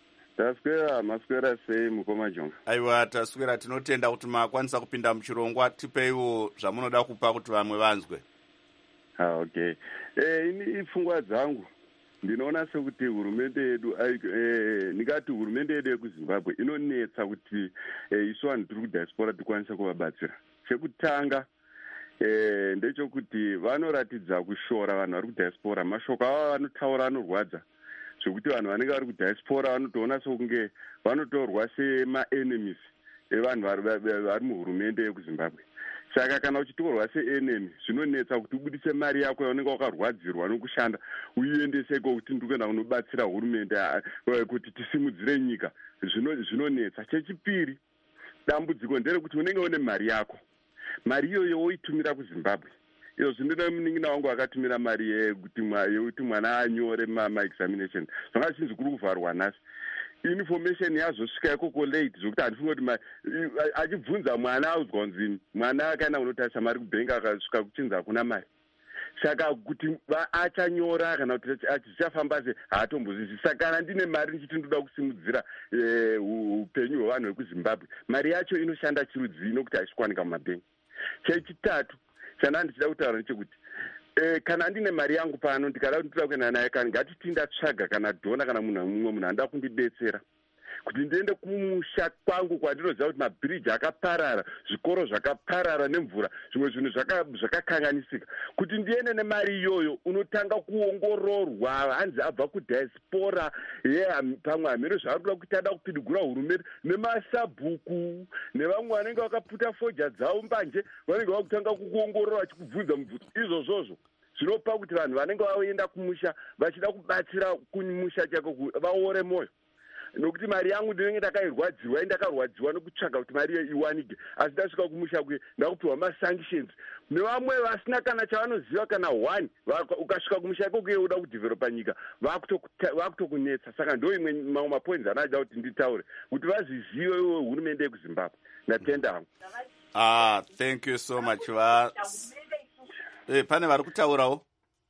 Taswera maswera sei Mkoma Jonga. Aiwa taswera, tinotenda kuti makwanisa kupinda muchirongwa. Tipeiwo zvamunoda kupa kuti vamwe vanzwe. Ah, okay. Eh, ini pfungwa dzangu ndinoona sekuti hurumende yedu eh nikati hurumende yedu yekuZimbabwe inonetsa kuti eh, isu vanhu tiri kudiaspora tikwanisa kuvabatsira. Chekutanga eh ndechokuti vanoratidza kushora vanhu vari kudiaspora. Mashoko ava vanotaura anorwadza. Zvekuti vanhu vanenge vari kudiaspora vanotoona sokunge vanotorwa sema enemies evanhu vari muhurumende yekuZimbabwe. saka kana uchitorwa seenemy zvinonetsa kuti ubudise mari yako yaunenge wakarwadzirwa nokushanda uiendeseko kuti ndiri kuenda kunobatsira hurumende kuti tisimudzire nyika zvinonetsa. Chechipiri, dambudziko nderekuti unenge une mari yako, mari iyoyo woitumira kuZimbabwe. Iyo zvinoda munin'ina wangu akatumira mari yekuti mwana anyore maexamination, zvanga zvinzi kuri kuvharwa nhasi. Information yazosvika ikoko late zvokuti handifunga kuti achibvunza mwana audzwa kunzi mwana kana unotarisa mari kubhengi akasvika kuchinzi hakuna mari. Saka kuti achanyora kana kuti achichafamba se haatombozvizvi. Saka kana ndine mari ndichiti ndoda kusimudzira upenyu hwevanhu vekuZimbabwe, mari yacho inoshanda chirudzii nokuti haisvikwanika mumabhengi. Chechitatu chana ndichida kutaura ndechekuti Eh, kana ndine mari yangu pano ndikada kuti ndoda kuenda naye kani ngatiti ndatsvaga kana dhona kana munhu mumwe munhu anoda kundidetsera kuti ndiende kumusha kwangu kwandinoziva kuti mabhiriji akaparara, zvikoro zvakaparara nemvura, zvimwe zvinhu zvakakanganisika, kuti ndiende nemari iyoyo unotanga kuongororwa. Hanzi abva kudiaspora pamwe hamene zvaari kuda kuti ada kupidigura hurumende nemasabhuku nevamwe vanenge vakaputa foja dzavo mbanje vanenge vakutanga kukuongorora vachikubvunza mubvunzo. Izvozvozvo zvinopa kuti vanhu vanenge vaenda kumusha vachida kubatsira kumusha chako vaore mwoyo, nokuti mari yangu ndinenge ndakairwadziwa ndakarwadziwa nokutsvaga kuti mari iwanike, asi ndasvika kumusha kuye ndakupiwa masanctions nevamwe vasina kana chavanoziva kana one. Ukasvika kumusha ikoko uda kudhivheropa nyika vakutokunetsa. Saka ndo imwe mamwe mapoints anoda kuti nditaure kuti vazvizive hurumende yekuZimbabwe. Ndatenda hangu. Ah, thank you so much. Va eh, pane vari kutaurawo.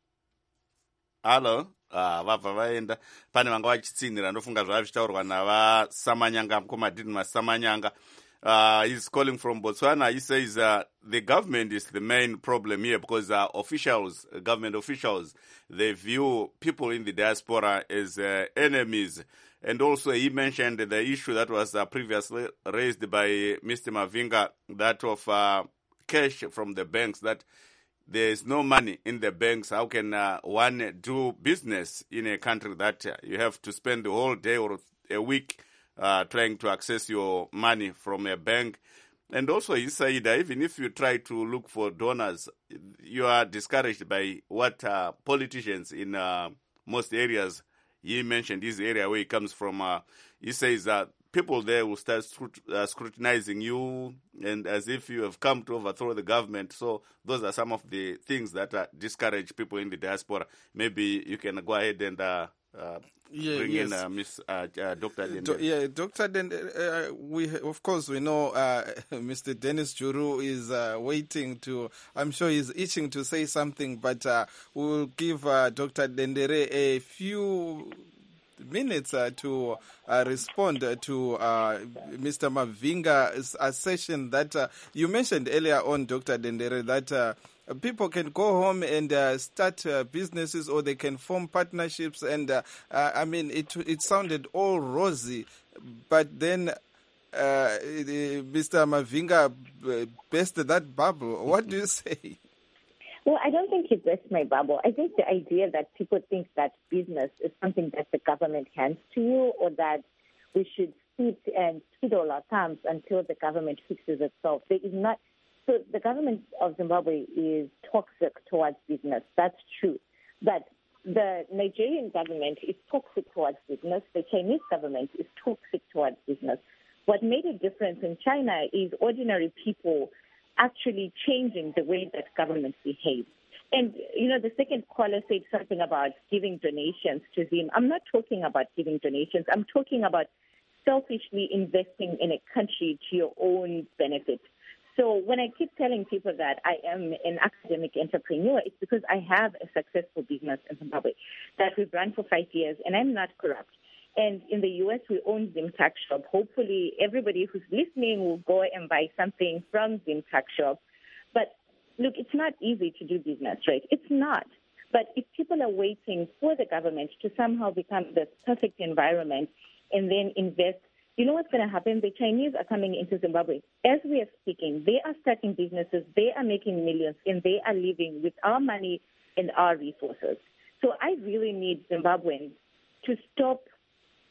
Hello. Ah, vabva vaenda. Pane vanga vachitsinhira ndofunga zvava zvichitaurwa navasamanyanga, mukomadini masamanyanga. Uh, he's calling from Botswana. He says uh, the government is the main problem here because uh, officials, uh, government officials, they view people in the diaspora as uh, enemies. And also he mentioned the issue that was uh, previously raised by Mister Mavinga, that of uh, cash from the banks, that there is no money in the banks. How can uh, one do business in a country that uh, you have to spend the whole day or a week uh, trying to access your money from a bank? And also he said that even if you try to look for donors, you are discouraged by what uh, politicians in uh, most areas. He mentioned his area where he comes from. Uh, he says that people there will start scrut- uh, scrutinizing you and as if you have come to overthrow the government. So those are some of the things that uh, discourage people in the diaspora. Maybe you can go ahead and uh, uh, yeah, bring yes. in uh, Miss uh, uh, Doctor Dende. Do, yeah, Doctor Dende, uh, we, of course, we know uh, Mister Dennis Juru is uh, waiting to, I'm sure he's itching to say something, but uh, we'll give uh, Doctor Dendere a few minutes uh, to uh, respond to uh, Mister Mavinga's assertion that uh, you mentioned earlier on, Doctor Dendere, that uh, people can go home and uh, start uh, businesses, or they can form partnerships. And uh, uh, I mean, it it sounded all rosy, but then uh, Mister Mavinga burst that bubble. What do you say? Well, I don't think he burst my bubble. I think the idea that people think that business is something that the government hands to you, or that we should sit and twiddle our thumbs until the government fixes itself. There is not. So the government of Zimbabwe is toxic towards business. That's true. But the Nigerian government is toxic towards business. The Chinese government is toxic towards business. What made a difference in China is ordinary people actually changing the way that government behaves. And, you know, the second caller said something about giving donations to Zim. I'm not talking about giving donations. I'm talking about selfishly investing in a country to your own benefit. So when I keep telling people that I am an academic entrepreneur, it's because I have a successful business in Zimbabwe that we've run for five years, and I'm not corrupt. And in the U S, we own Zim Tuck Shop. Hopefully, everybody who's listening will go and buy something from Zim Tuck Shop. But look, it's not easy to do business, right? It's not. But if people are waiting for the government to somehow become the perfect environment and then invest, you know what's going to happen? The Chinese are coming into Zimbabwe. As we are speaking, they are starting businesses, they are making millions, and they are living with our money and our resources. So I really need Zimbabweans to stop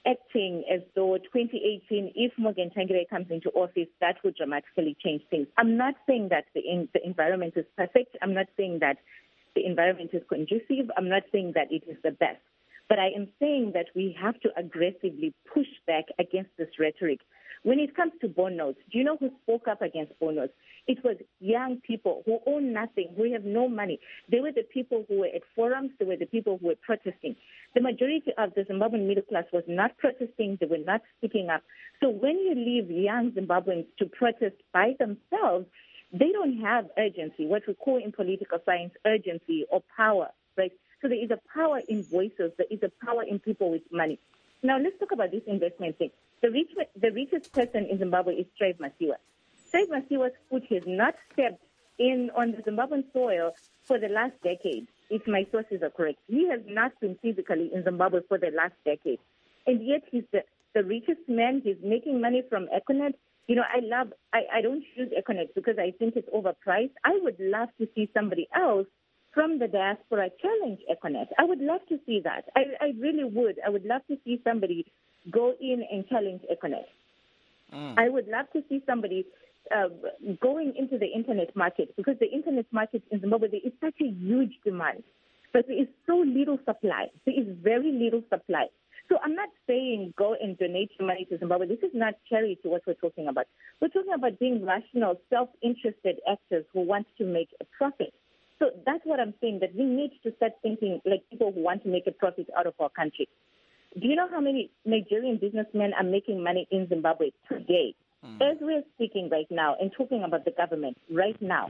acting as though twenty eighteen, if Morgan Tsvangirai comes into office, that would dramatically change things. I'm not saying that the, in, the environment is perfect. I'm not saying that the environment is conducive. I'm not saying that it is the best. But I am saying that we have to aggressively push back against this rhetoric. When it comes to bond notes, do you know who spoke up against bond notes? It was young people who own nothing, who have no money. They were the people who were at forums. They were the people who were protesting. The majority of the Zimbabwean middle class was not protesting. They were not speaking up. So when you leave young Zimbabweans to protest by themselves, they don't have urgency, what we call in political science urgency or power, right? So there is a power in voices. There is a power in people with money. Now let's talk about this investment thing. The, rich, the richest person in Zimbabwe is Strive Masiwa. Strive Masiwa's foot has not stepped in on the Zimbabwean soil for the last decade, if my sources are correct. He has not been physically in Zimbabwe for the last decade. And yet he's the, the richest man. He's making money from Econet. You know, I love, I, I don't use Econet because I think it's overpriced. I would love to see somebody else from the diaspora challenge Econet. I would love to see that. I, I really would. I would love to see somebody go in and challenge Econet. Mm. I would love to see somebody uh, going into the internet market, because the internet market in Zimbabwe, there is such a huge demand, but there is so little supply. There is very little supply. So I'm not saying go and donate your money to Zimbabwe. This is not charity, what we're talking about. We're talking about being rational, self-interested actors who want to make a profit. So that's what I'm saying, that we need to start thinking like people who want to make a profit out of our country. Do you know how many Nigerian businessmen are making money in Zimbabwe today? Mm. As we're speaking right now and talking about the government right now.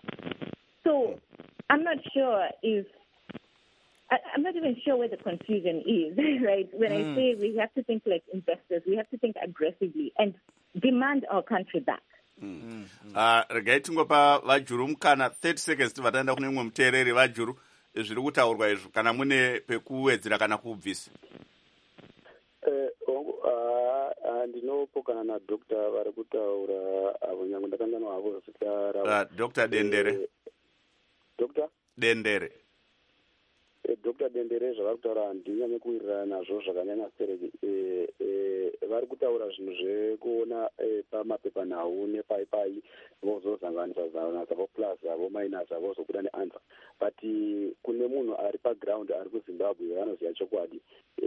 So I'm not sure if, I, I'm not even sure where the confusion is, right? When mm. I say we have to think like investors, we have to think aggressively and demand our country back. Mm. Uh, regai tingopa vajuru mukana thirty seconds tivataenda kune mumwe muteereri vajuru zviri kutaurwa izvo kana mune pekuwedzera kana kubvisa. Ndinopokana na Doctor vari kutaura avo nyange ndakanganwa havo zita ravo. Doctor Dendere. Doctor Dendere. Doctor Dendere zvavari kutaura handinyanye kuwirirana nazvo zvakanyanya sereki. Vari kutaura zvinhu zvekuona pamapepanhau nepaipai vozozanganisa zanganisa vo plus avo minus avo zokuda neanswer. But kune munhu ari paground ari kuZimbabwe vanoziva chokwadi.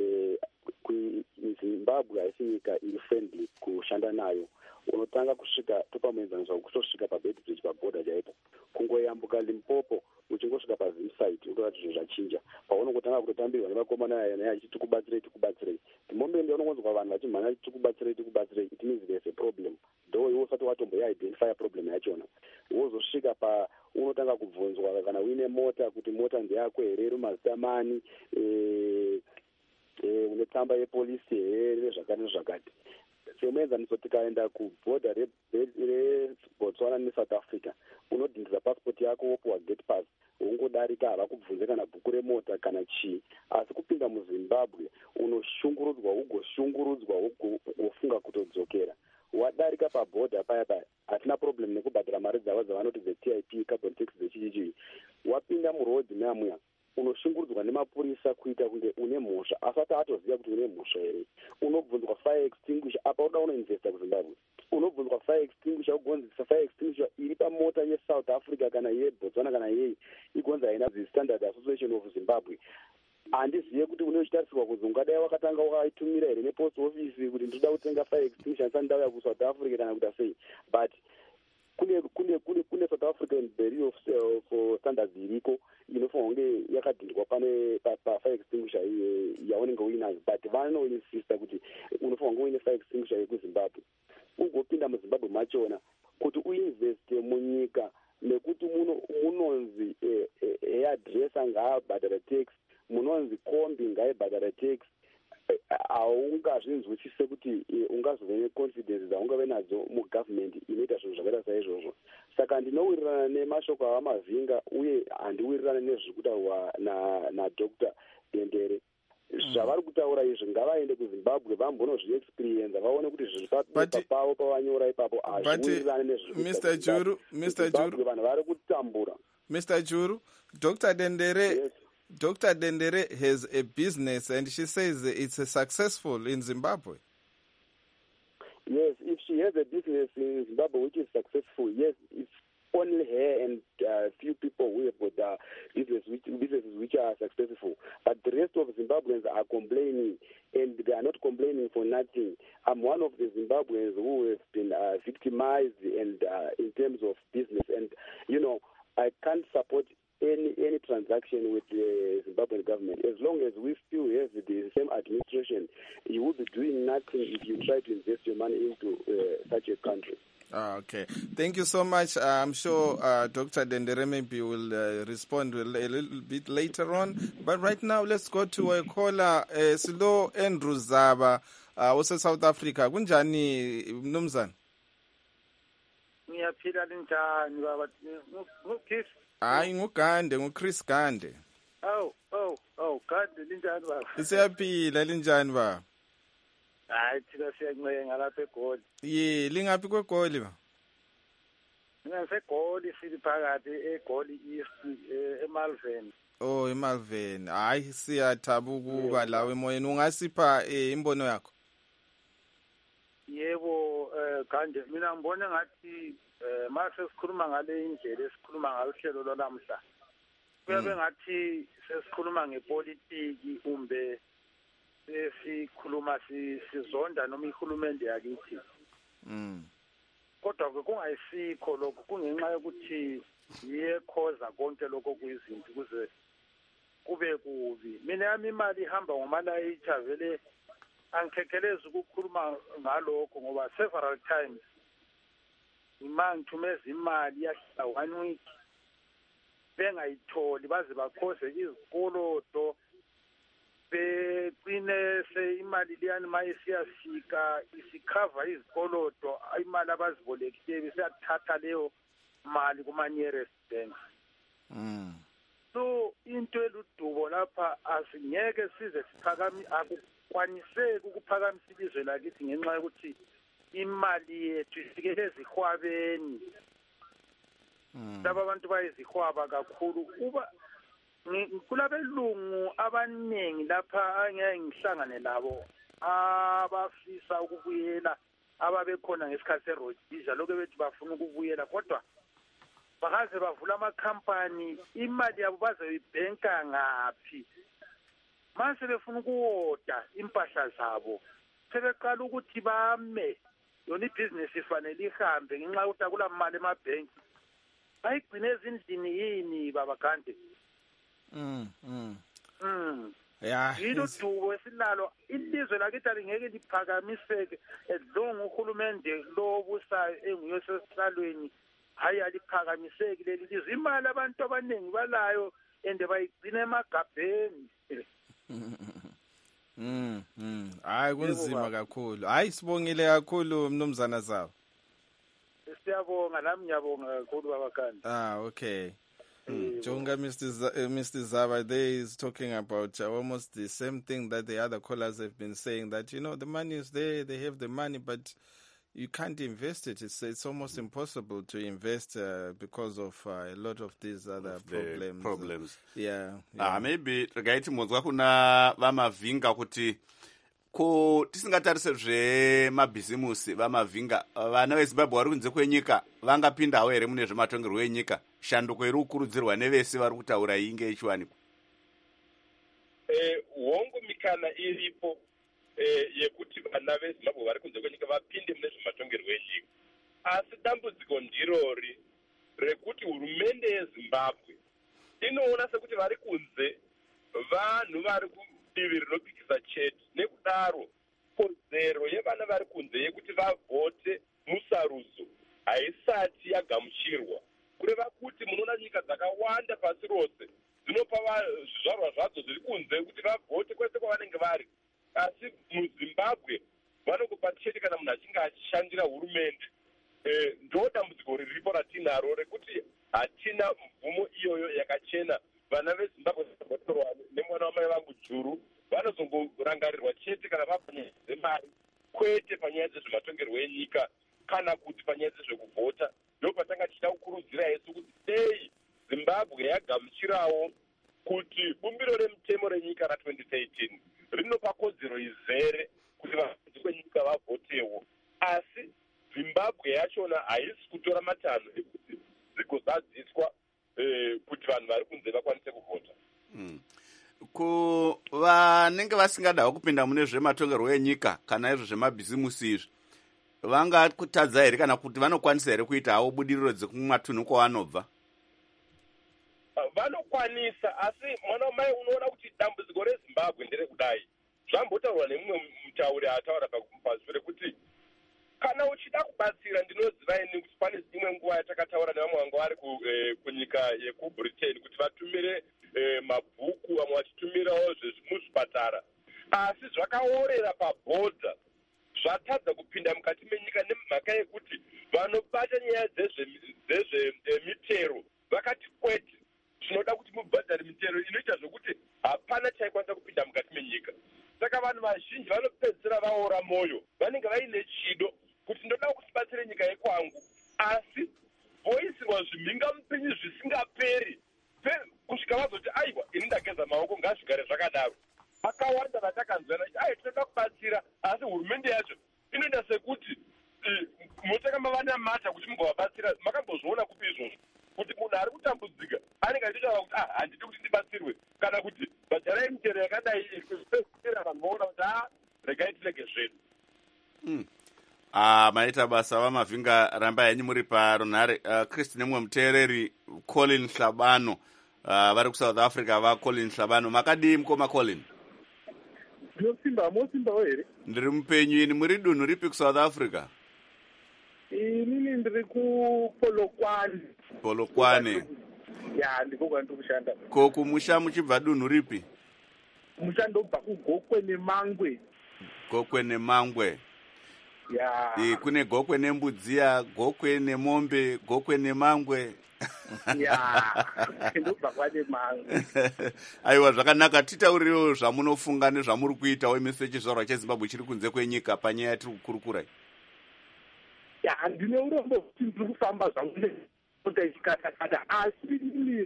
Zimbabwe haisi nyika iri friendly kushanda nayo. Unotanga kusvika topamuenzaniso kutosvika paBedbridge paborder chaipo. Kungoyambuka Limpopo uchingosvika paZimsite unoona kuti zvinhu zvachinja. Paunongotanga kutotambirwa nevakomana naye achiti tikubatsirei tikubatsirei. The moment unongonzwa vanhu vachimhanya tikubatsirei tikubatsirei, it means there's a problem. Though iwe usati watomboidentify problem yachona. Wozosvika pa unotanga kubvunzwa kana uine mota kuti mota ndeyako here iri mazita mani, eh Eh, unotamba yepolisi here zvakati zvakati. Semuenzaniso tikaenda kuborder reBotswana neSouth Africa, unodhindira passport yako wopuwa gate pass, ungodarika havakubvunze kana bhuku remota kana chii. Asi kupinda muZimbabwe unoshungurudzwa, ugoshungurudzwa, ugofunga kutodzokera. Wadarika paborder paya paya hatina problem nekubhadhara mari dzavo dzavanoti dze-T I P, carbon tax dzechichichi. Wapinda murodhi neamuya unoshungurudzwa nemapurisa kuita kunge une mhosva asati atoziva kuti une mhosva here. Unobvunzwa fire extinguisher apa uda unoinvesta kuZimbabwe. Unobvunzwa fire extinguisher ugonzisa fire extinguisher iri pamota yeSouth Africa kana yeBotswana kana yei igonzi haina ziStandard Association of Zimbabwe. Handizive kuti unochitarisirwa kuzi ungadai wakatanga wakaitumira here nepost office kuti ndoda kutenga fire extinguisher ndisati ndauya kuSouth Africa kana kuita sei. But kune kune kune kune South African Bureau of, of Standards iriko inofanira kunge yakadhindwa pane pa fire extinguisher yaunenge uinayo, but vanoinsista kuti unofanira kunge uine fire extinguisher yekuZimbabwe. Ugopinda muZimbabwe machona kuti uinveste munyika nekuti muno munonzi hairdresser ngaabhadhara tax, munonzi kombi ngaibhadhara tax. Haungazvinzwisise kuti ungazove neconfidence dzaungave nadzo mugovernment inoita zvinhu zvakaita saizvozvo. Saka ndinowirirana nemashoko avamavhinga uye handiwirirane nezviri kutaurwa naDoctor Dendere. Zvavari kutaura izvi ngavaende kuZimbabwe vambonozviexperience vaone kuti zviri papepa pavo pavanyora ipapo hazviwirirane nezviri. Mr Juru, Mr Juru, vanhu vari kutambura. Mr Juru, Doctor Dendere, yes. Doctor Dendere has a business and she says it's a successful in Zimbabwe. Yes, if she has a business in Zimbabwe which is successful, yes, it's only her and a uh, few people who have got uh, business which, businesses which are successful. But the rest of Zimbabweans are complaining, and they are not complaining for nothing. I'm one of the Zimbabweans who have been uh, victimized and uh, in terms of business. And, you know, I can't support any any transaction with the Zimbabwean government. As long as we still have the same administration, you will be doing nothing if you try to invest your money into uh, such a country. Ah, okay. Thank you so much. Uh, I'm sure uh, Doctor Dendere maybe will uh, respond a little bit later on. But right now, let's go to a caller, uh, Silo Andrew Zaba, uh, also South Africa. Kunjani, Mnumzan? Ngiyaphila linjani baba? Ngukis. Hayi ngugande, nguChris Gande. Oh, oh, oh, Gande linjani baba? Siyaphila linjani baba? Hayi thina siyancenga lapha eGoli. Ye, lingaphi kweGoli ba? Mina ngiseGoli siphakathi eGoli East eMalvern. Oh, eMalvern. Hayi siyathaba ukuba lawe emoyeni. Ungasipha imbono yakho? Yebo, eh kanje mina ngibona ngathi eh mase sikhuluma ngale indlela esikhuluma ngaluhlelo lwalamhla. Kuyabe ngathi sesikhuluma ngepolitiki umbe sikhuluma sizonda noma ihulumende yakithi. Mm. Kodwa ke kungayisikho lokho kungenxa yokuthi yekhoza konke lokho kuyizinto kuze kube kubi. Mina yami imali ihamba ngomalayicha vele angikhekeleza ukukhuluma ngalokho ngoba several times imali thumeza imali yahlala one week bengayitholi baze bakhoze izikolodo begcine se imali liyani mayisiyafika isikhava izikolodo imali abazibolekile besiyathatha leyo mali kuma nearest banks. Mm. So into eludubo lapha asingeke size siphakami akukwaniseki ukuphakamisa ilizwe lakithi ngenxa yokuthi imali yethu isikele ezihwabeni. Mm. Laba abantu bayizihwaba kakhulu uba kulabelungu abaningi lapha angeke ngihlangane labo abafisa ukubuyela ababekhona ngesikhathi seRhodesia lokho bethi bafuna ukubuyela kodwa bakaze bavula amakhampani imali yabo bazoyibhenka ngaphi mase befuna ukuwoda impahla zabo sebeqala ukuthi bame yona ibhizinesi ifanele ihambe ngenxa yokuthi akula mali emabhenki bayigcine ezindlini yini baba Gande. Mm, mm. Mm. Yeah. Yilo dubo esilalo ilizwe lakithi alingeke liphakamiseke edlonga uhulumende lo busayo enguyo sesisalweni hayi aliphakamiseki leli lizwe imali abantu abaningi balayo ende bayigcina emagabheni. Mm, mm. Hayi kunzima kakhulu. Hayi sibongile kakhulu Mnumzana Zaba. Siyabonga nami ngiyabonga kakhulu baba Gande. Ah, okay. Mm. Jonga, Mister Z- uh, Mister Zaba there is talking about uh, almost the same thing that the other callers have been saying, that, you know, the money is there, they have the money, but you can't invest it. It's it's almost impossible to invest uh, because of uh, a lot of these other of problems. problems. Uh, yeah, yeah. Ah, maybe regaiti munzwa kuna vamavhinga kuti ko tisingatarise zvemabhizimusi vamavhinga vana vezimbabwe vari kunze kwenyika vangapindawo here mune zvematongerwo enyika shanduko iri kukurudzirwa nevese vari kutaura inge ichiwanikwa. Eh, hongu mikana iripo eh, yekuti vana vezimbabwe vari kunze kwenyika vapinde mune zvematongerwo enyika, asi dambudziko ndirori rekuti hurumende yezimbabwe inoona sekuti vari kunze vanhu vari kudivi rinopikisa chete, nekudaro kodzero yevana vari kunze yekuti vavhote musarudzo haisati yagamuchirwa, kureva kuti munoona nyika dzakawanda pasi rose dzinopa zvizvarwa zvadzo zviri kunze kuti vavhote kwese kwavanenge vari, asi muzimbabwe vanokupa chete kana munhu achinge achishandira hurumende. E, ndo dambudziko riripo ratinaro rekuti hatina mvumo iyoyo yakachena. Vana vezimbabwe vatorwa nemwana wamai vangu Juru vanozongorangarirwa chete kana vapanyaya dzemari, kwete panyaya dzezvematongerwo enyika kana kuti panyaya dzezvekuvhota. Ndo patanga tichida kukurudzira yesu kuti dei Zimbabwe yagamuchirawo kuti bumbiro remutemo renyika ratwenty thirteen rinopa kodzero izere kuti vafudzi kwenyika vavhotewo, asi zimbabwe yachona haisi kutora matanho ekuti dzigozadziswa eh, kuti vanhu vari kunze vakwanise kuvhota. mm. kuvanenge vasingadawo kupinda mune zvematongerwo enyika kana izvo zvemabhizimusi izvi vangakutadza here kana kuti vanokwanisa here kuita havo budiriro dzekumatunhu kwavanobva? Vanokwanisa, asi mwana wamai unoona kuti dambudziko rezimbabwe nderekudai. Zvambotaurwa nemumwe mutauri ataura pashure kuti kana uchida kubatsira, ndinoziva ini kuti pane imwe nguva yatakataura nevamwe vanga vari kunyika yekubritain kuti vatumire mabhuku, vamwe vachitumirawo zvezvimuzvipatara, asi zvakaorera pabhodha, zvatadza kupinda mukati menyika nemhaka yekuti vanobata nyaya dzezvemitero vakati kwete, zvinoda kuti mubhadhari mitero inoita zvokuti hapana chaikwanisa kupinda mukati menyika. Saka vanhu vazhinji vanopedzisira vaora mwoyo, vanenge vaine chido kuti ndoda kusibatsire nyika yekwangu, asi voisirwa zvimhingamupinyi zvisingaperi kusvika vazoti aiwa, ini ndageza maoko, ngazvigare zvakadaro. Vakawanda vatakanzwana kuti ai tinoda kubatsira, asi hurumende yacho inoita sekuti motaka mavana mata kuti mugovabatsira. Makambozviona kupi izvozvo kuti munhu ari kutambudzika anenge achitaura kuti ah, handidi kuti ndibatsirwe, kana kuti bhadharai mitero yakadai ira vanhu voona kuti ah, regai tilege zvedu. mm. ah, maita basa vamavhinga ramba yenyu muri parunhare. uh, kristi nemumwe muteereri Colin Hlabano, uh, vari kuSouth Africa. va Colin Hlabano, makadii mukoma Colin? ndinosimba mosimbawo here? ndiri mupenyu. ini muri dunhu ripi kuSouth Africa? inini ndiri kuPolokwane. Polokwane. ya ndiko kwandiri kushanda. ko kumusha muchibva dunhu ripi? musha ndobva kuGokwe neMangwe. Gokwe neMangwe. ya e, kune Gokwe nembudziya, Gokwe nemombe, Gokwe nemangwe. ya ndobva kwane Mangwe. aiwa, zvakanaka. titaurirewo zvamunofunga nezvamuri kuitawo imi sechizvarwa cheZimbabwe chiri kunze kwenyika panyaya yatiri kukurukura. ya ndine urombo kuti ndiri kufamba zvangu ota ichikatakata, asi ini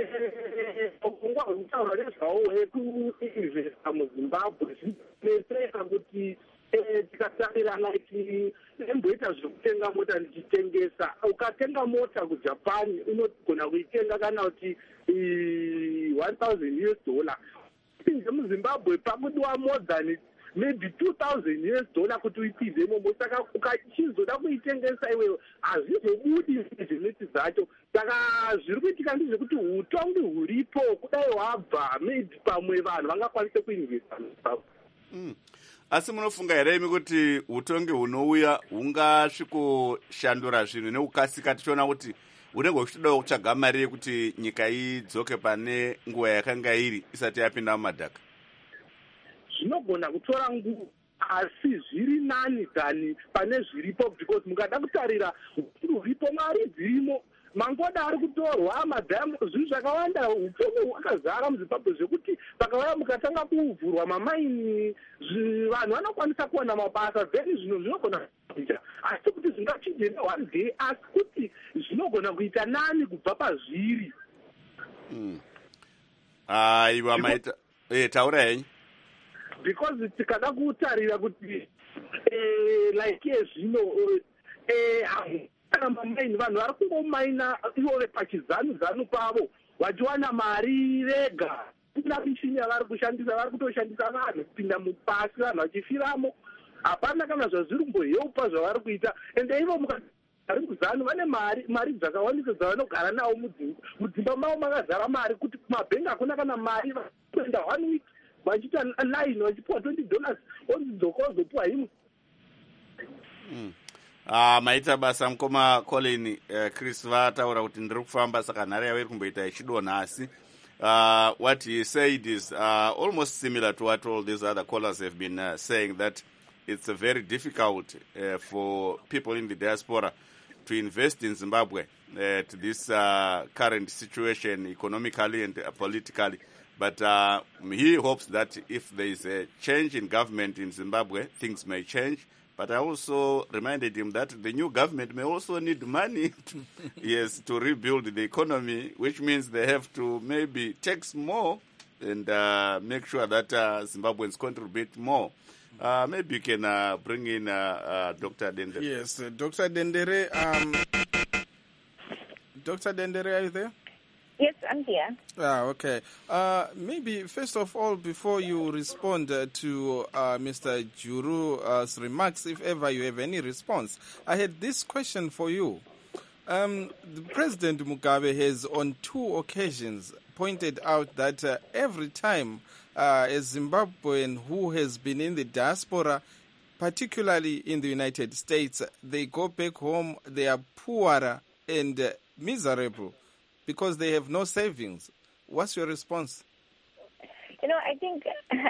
nguva hwekutaura nezvawo hwekuinvesta muZimbabwe zvinonetseka kuti tikatarirana kuti emboita zvekutenga mota ndichitengesa. Ukatenga mota kuJapan unogona kuitenga kana kuti one thousand US dollar. Pinze muZimbabwe pakudiwa more than maybe two thousand US dollar kuti uipinze imomo. Saka ukachizoda kuitengesa iwewe hazvizobudi zvinoti zvacho. Saka zviri kuitika ndezvekuti utongi huripo kudai hwabva maybe pamwe vanhu vangakwanise kuinvesta muZimbabwe. mm. asi munofunga here imi kuti utongi hunouya hungasvikoshandura zvinhu nekukasika, tichiona kuti hunenge huchitodawo kutsvaga mari yekuti nyika idzoke pane nguva yakanga iri isati yapinda mumadhaka? zvinogona kutora nguva, asi zviri nani dhani pane zviripo, because mukada kutarira huripo mari dzirimo. Mangoda ari kutorwa madhamu, zvinhu zvakawanda, upenyu hwakazara muZimbabwe zvekuti pakauya mukatanga kuvhurwa mamaini vanhu vanokwanisa kuwana mabasa, then zvinhu zvinogona kuita, asi kuti zvingachinje ne-one day, asi kuti zvinogona kuita nani kubva pazviri. aiwa maita eh taura henyu. Because tikada kutarira kuti eh like zvino eh kana mamaini vanhu vari kungomaina ivo pachizanu zanu pavo vachiwana mari rega. Kuna mishini yavari kushandisa, vari kutoshandisa vanhu kupinda mupasi, vanhu vachifiramo. Hapana kana zvazviri kumboheupa zvavari kuita. Ende ivo mukari kuzanu vane mari mari dzakawandisa dzavanogara nawo mudzimba mavo makazara mari, kuti kumabhengi hakuna kana mari. Vakuenda one week vachiita line vachipiwa twenty dollars onzidzoka ozopiwa himwe. Ah, maita basa mukoma Colin. uh, Chris vataura kuti ndiri kufamba saka nhare yavo iri kumboita ichidonha, asi uh, what he said is uh, almost similar to what all these other callers have been uh, saying, that it's uh, very difficult uh, for people in the diaspora to invest in Zimbabwe at this uh, current situation economically and uh, politically. But uh, he hopes that if there is a change in government in Zimbabwe, things may change. But I also reminded him that the new government may also need money to, yes, to rebuild the economy, which means they have to maybe tax more and uh, make sure that uh, Zimbabweans contribute more. Uh, maybe you can uh, bring in uh, uh, Doctor Dendere. Yes, uh, Doctor Dendere. Um, Doctor Dendere, are you there? Yes, I'm here. Ah, okay. Uh, maybe first of all, before you respond uh, to uh, Mister Juru's remarks, if ever you have any response, I had this question for you. Um, the President Mugabe has on two occasions pointed out that uh, every time uh, a Zimbabwean who has been in the diaspora, particularly in the United States, they go back home, they are poorer and uh, miserable because they have no savings. What's your response? You know, I think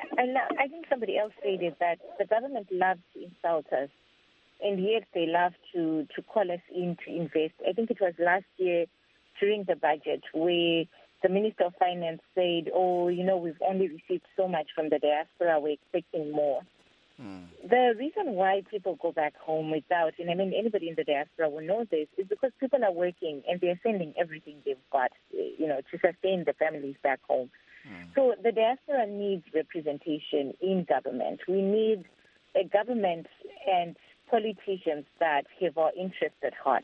I think somebody else said it, that the government loves to insult us, and yet they love to, to call us in to invest. I think it was last year during the budget where the Minister of Finance said, oh, you know, we've only received so much from the diaspora, we're expecting more. Mm. The reason why people go back home without, and I mean anybody in the diaspora will know this, is because people are working and they're sending everything they've got, you know, to sustain the families back home. Mm. So the diaspora needs representation in government. We need a government and politicians that have our interests at heart.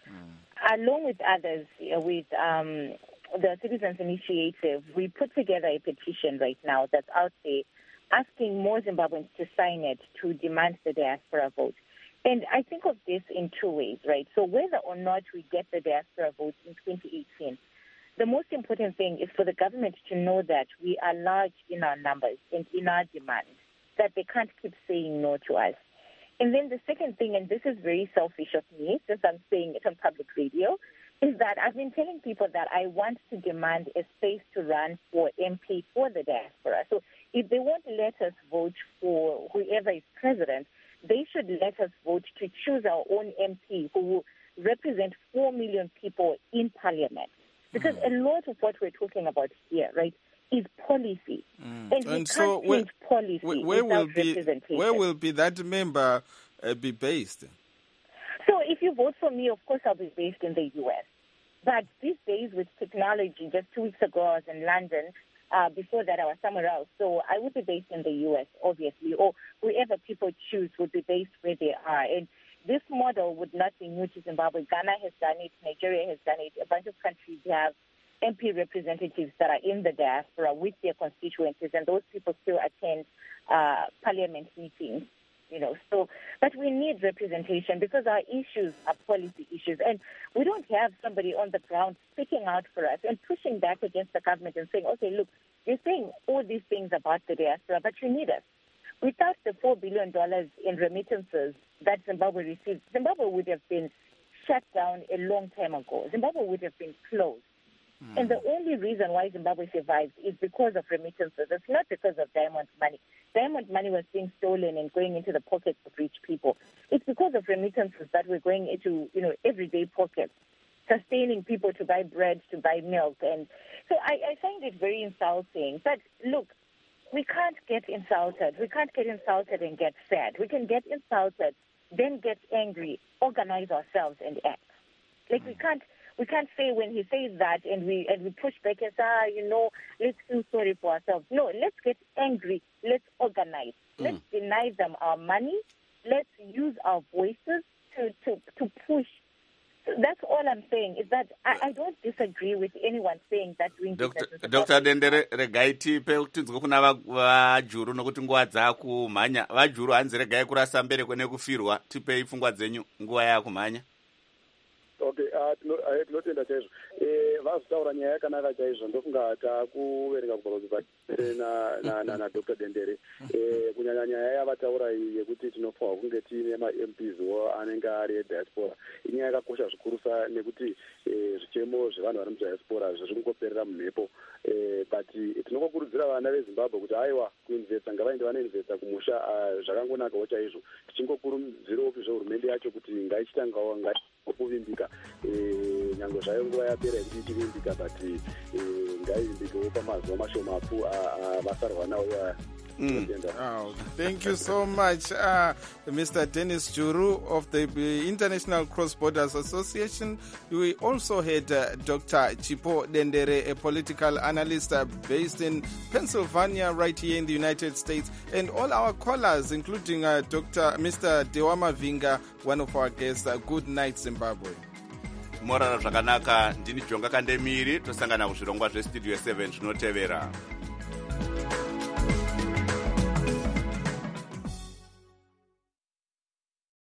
Mm. Along with others, with um, the Citizens Initiative, we put together a petition right now that's out there asking more Zimbabweans to sign it to demand the diaspora vote. And I think of this in two ways, right? So whether or not we get the diaspora vote in twenty eighteen, the most important thing is for the government to know that we are large in our numbers and in our demand, that they can't keep saying no to us. And then the second thing, and this is very selfish of me, since I'm saying it on public radio, is that I've been telling people that I want to demand a space to run for M P for the diaspora. So if they won't let us vote for whoever is president, they should let us vote to choose our own M P who will represent four million people in parliament. Because mm. a lot of what we're talking about here, right, is policy. Mm. And we and can't so change where, policy where, where without will be, representation. Where will be that member uh, be based? So if you vote for me, of course I'll be based in the U S. But these days with technology, just two weeks ago I was in London. Uh, before that I was somewhere else. So I would be based in the U S, obviously, or whoever people choose would be based where they are. And this model would not be new to Zimbabwe. Ghana has done it. Nigeria has done it. A bunch of countries have M P representatives that are in the diaspora with their constituencies, and those people still attend uh, parliament meetings. You know, so, but we need representation because our issues are policy issues, and we don't have somebody on the ground speaking out for us and pushing back against the government and saying, okay, look, you're saying all these things about the diaspora, but you need us. Without the four billion dollars in remittances that Zimbabwe received, Zimbabwe would have been shut down a long time ago. Zimbabwe would have been closed. Mm. And the only reason why Zimbabwe survived is because of remittances. It's not because of diamond money. Diamond money was being stolen and going into the pockets of rich people. It's because of remittances that we're going into, you know, everyday pockets, sustaining people to buy bread, to buy milk. And so I, I find it very insulting. But look, we can't get insulted. We can't get insulted and get sad. We can get insulted, then get angry, organize ourselves and act. Like we can't we can't say when he says that and we and we push back and say, ah, you know, let's feel sorry for ourselves. No, let's get angry. Let's organize. Mm. Let's deny them our money. Let's use our voices to, to, to push. So that's all I'm saying, is that I, I don't disagree with anyone saying that doing Doctor Doctor Dendere regai tipe kuti ndikufuna vajuru nokuti nguva dzakumhanya vajuru hanzi regai kurasa mbere kwene kufirwa tipei pfungwa dzenyu nguva yakumhanya. Okay, tinotenda chaizvo. Vazitaura nyaya yakanaka chaizvo. Ndofunga takuverenga kubva nadr Dendere kunyanya nyaya yavataura iyi yekuti tinofanirwa kunge tiine ma-M Ps wo anenge ari ediaspora. Inyaya yakakosha zvikurusa nekuti zvichemo zvevanhu vari mudiaspora zviri kungoperera mumhepo. But tinokurudzira vana veZimbabwe kuti aiwa kuinvesta ngavaende vanoinvesta kumusha zvakangonakawo chaizvo. Tichingokurudzirawo zveHurumende yacho kuti ngaichitangawo ngaikuvimbika nyange zvayo nguva yapera yekuti ichivimbika but ngaivimbikewo pamazuva mashomapu vasarwa nawo ivaya. Mm. Oh, thank you so much, uh, Mister Dennis Juru of the International Cross Borders Association. We also had uh, Doctor Chipo Dendere, a political analyst uh, based in Pennsylvania, right here in the United States, and all our callers, including uh, Doctor Mister Dewama Vinga, one of our guests. Uh, good night, Zimbabwe. Morara zvakanaka, ndini Jonga Kandemiri, tosangana kuzvirongwa zvestudio seven zvinotevera.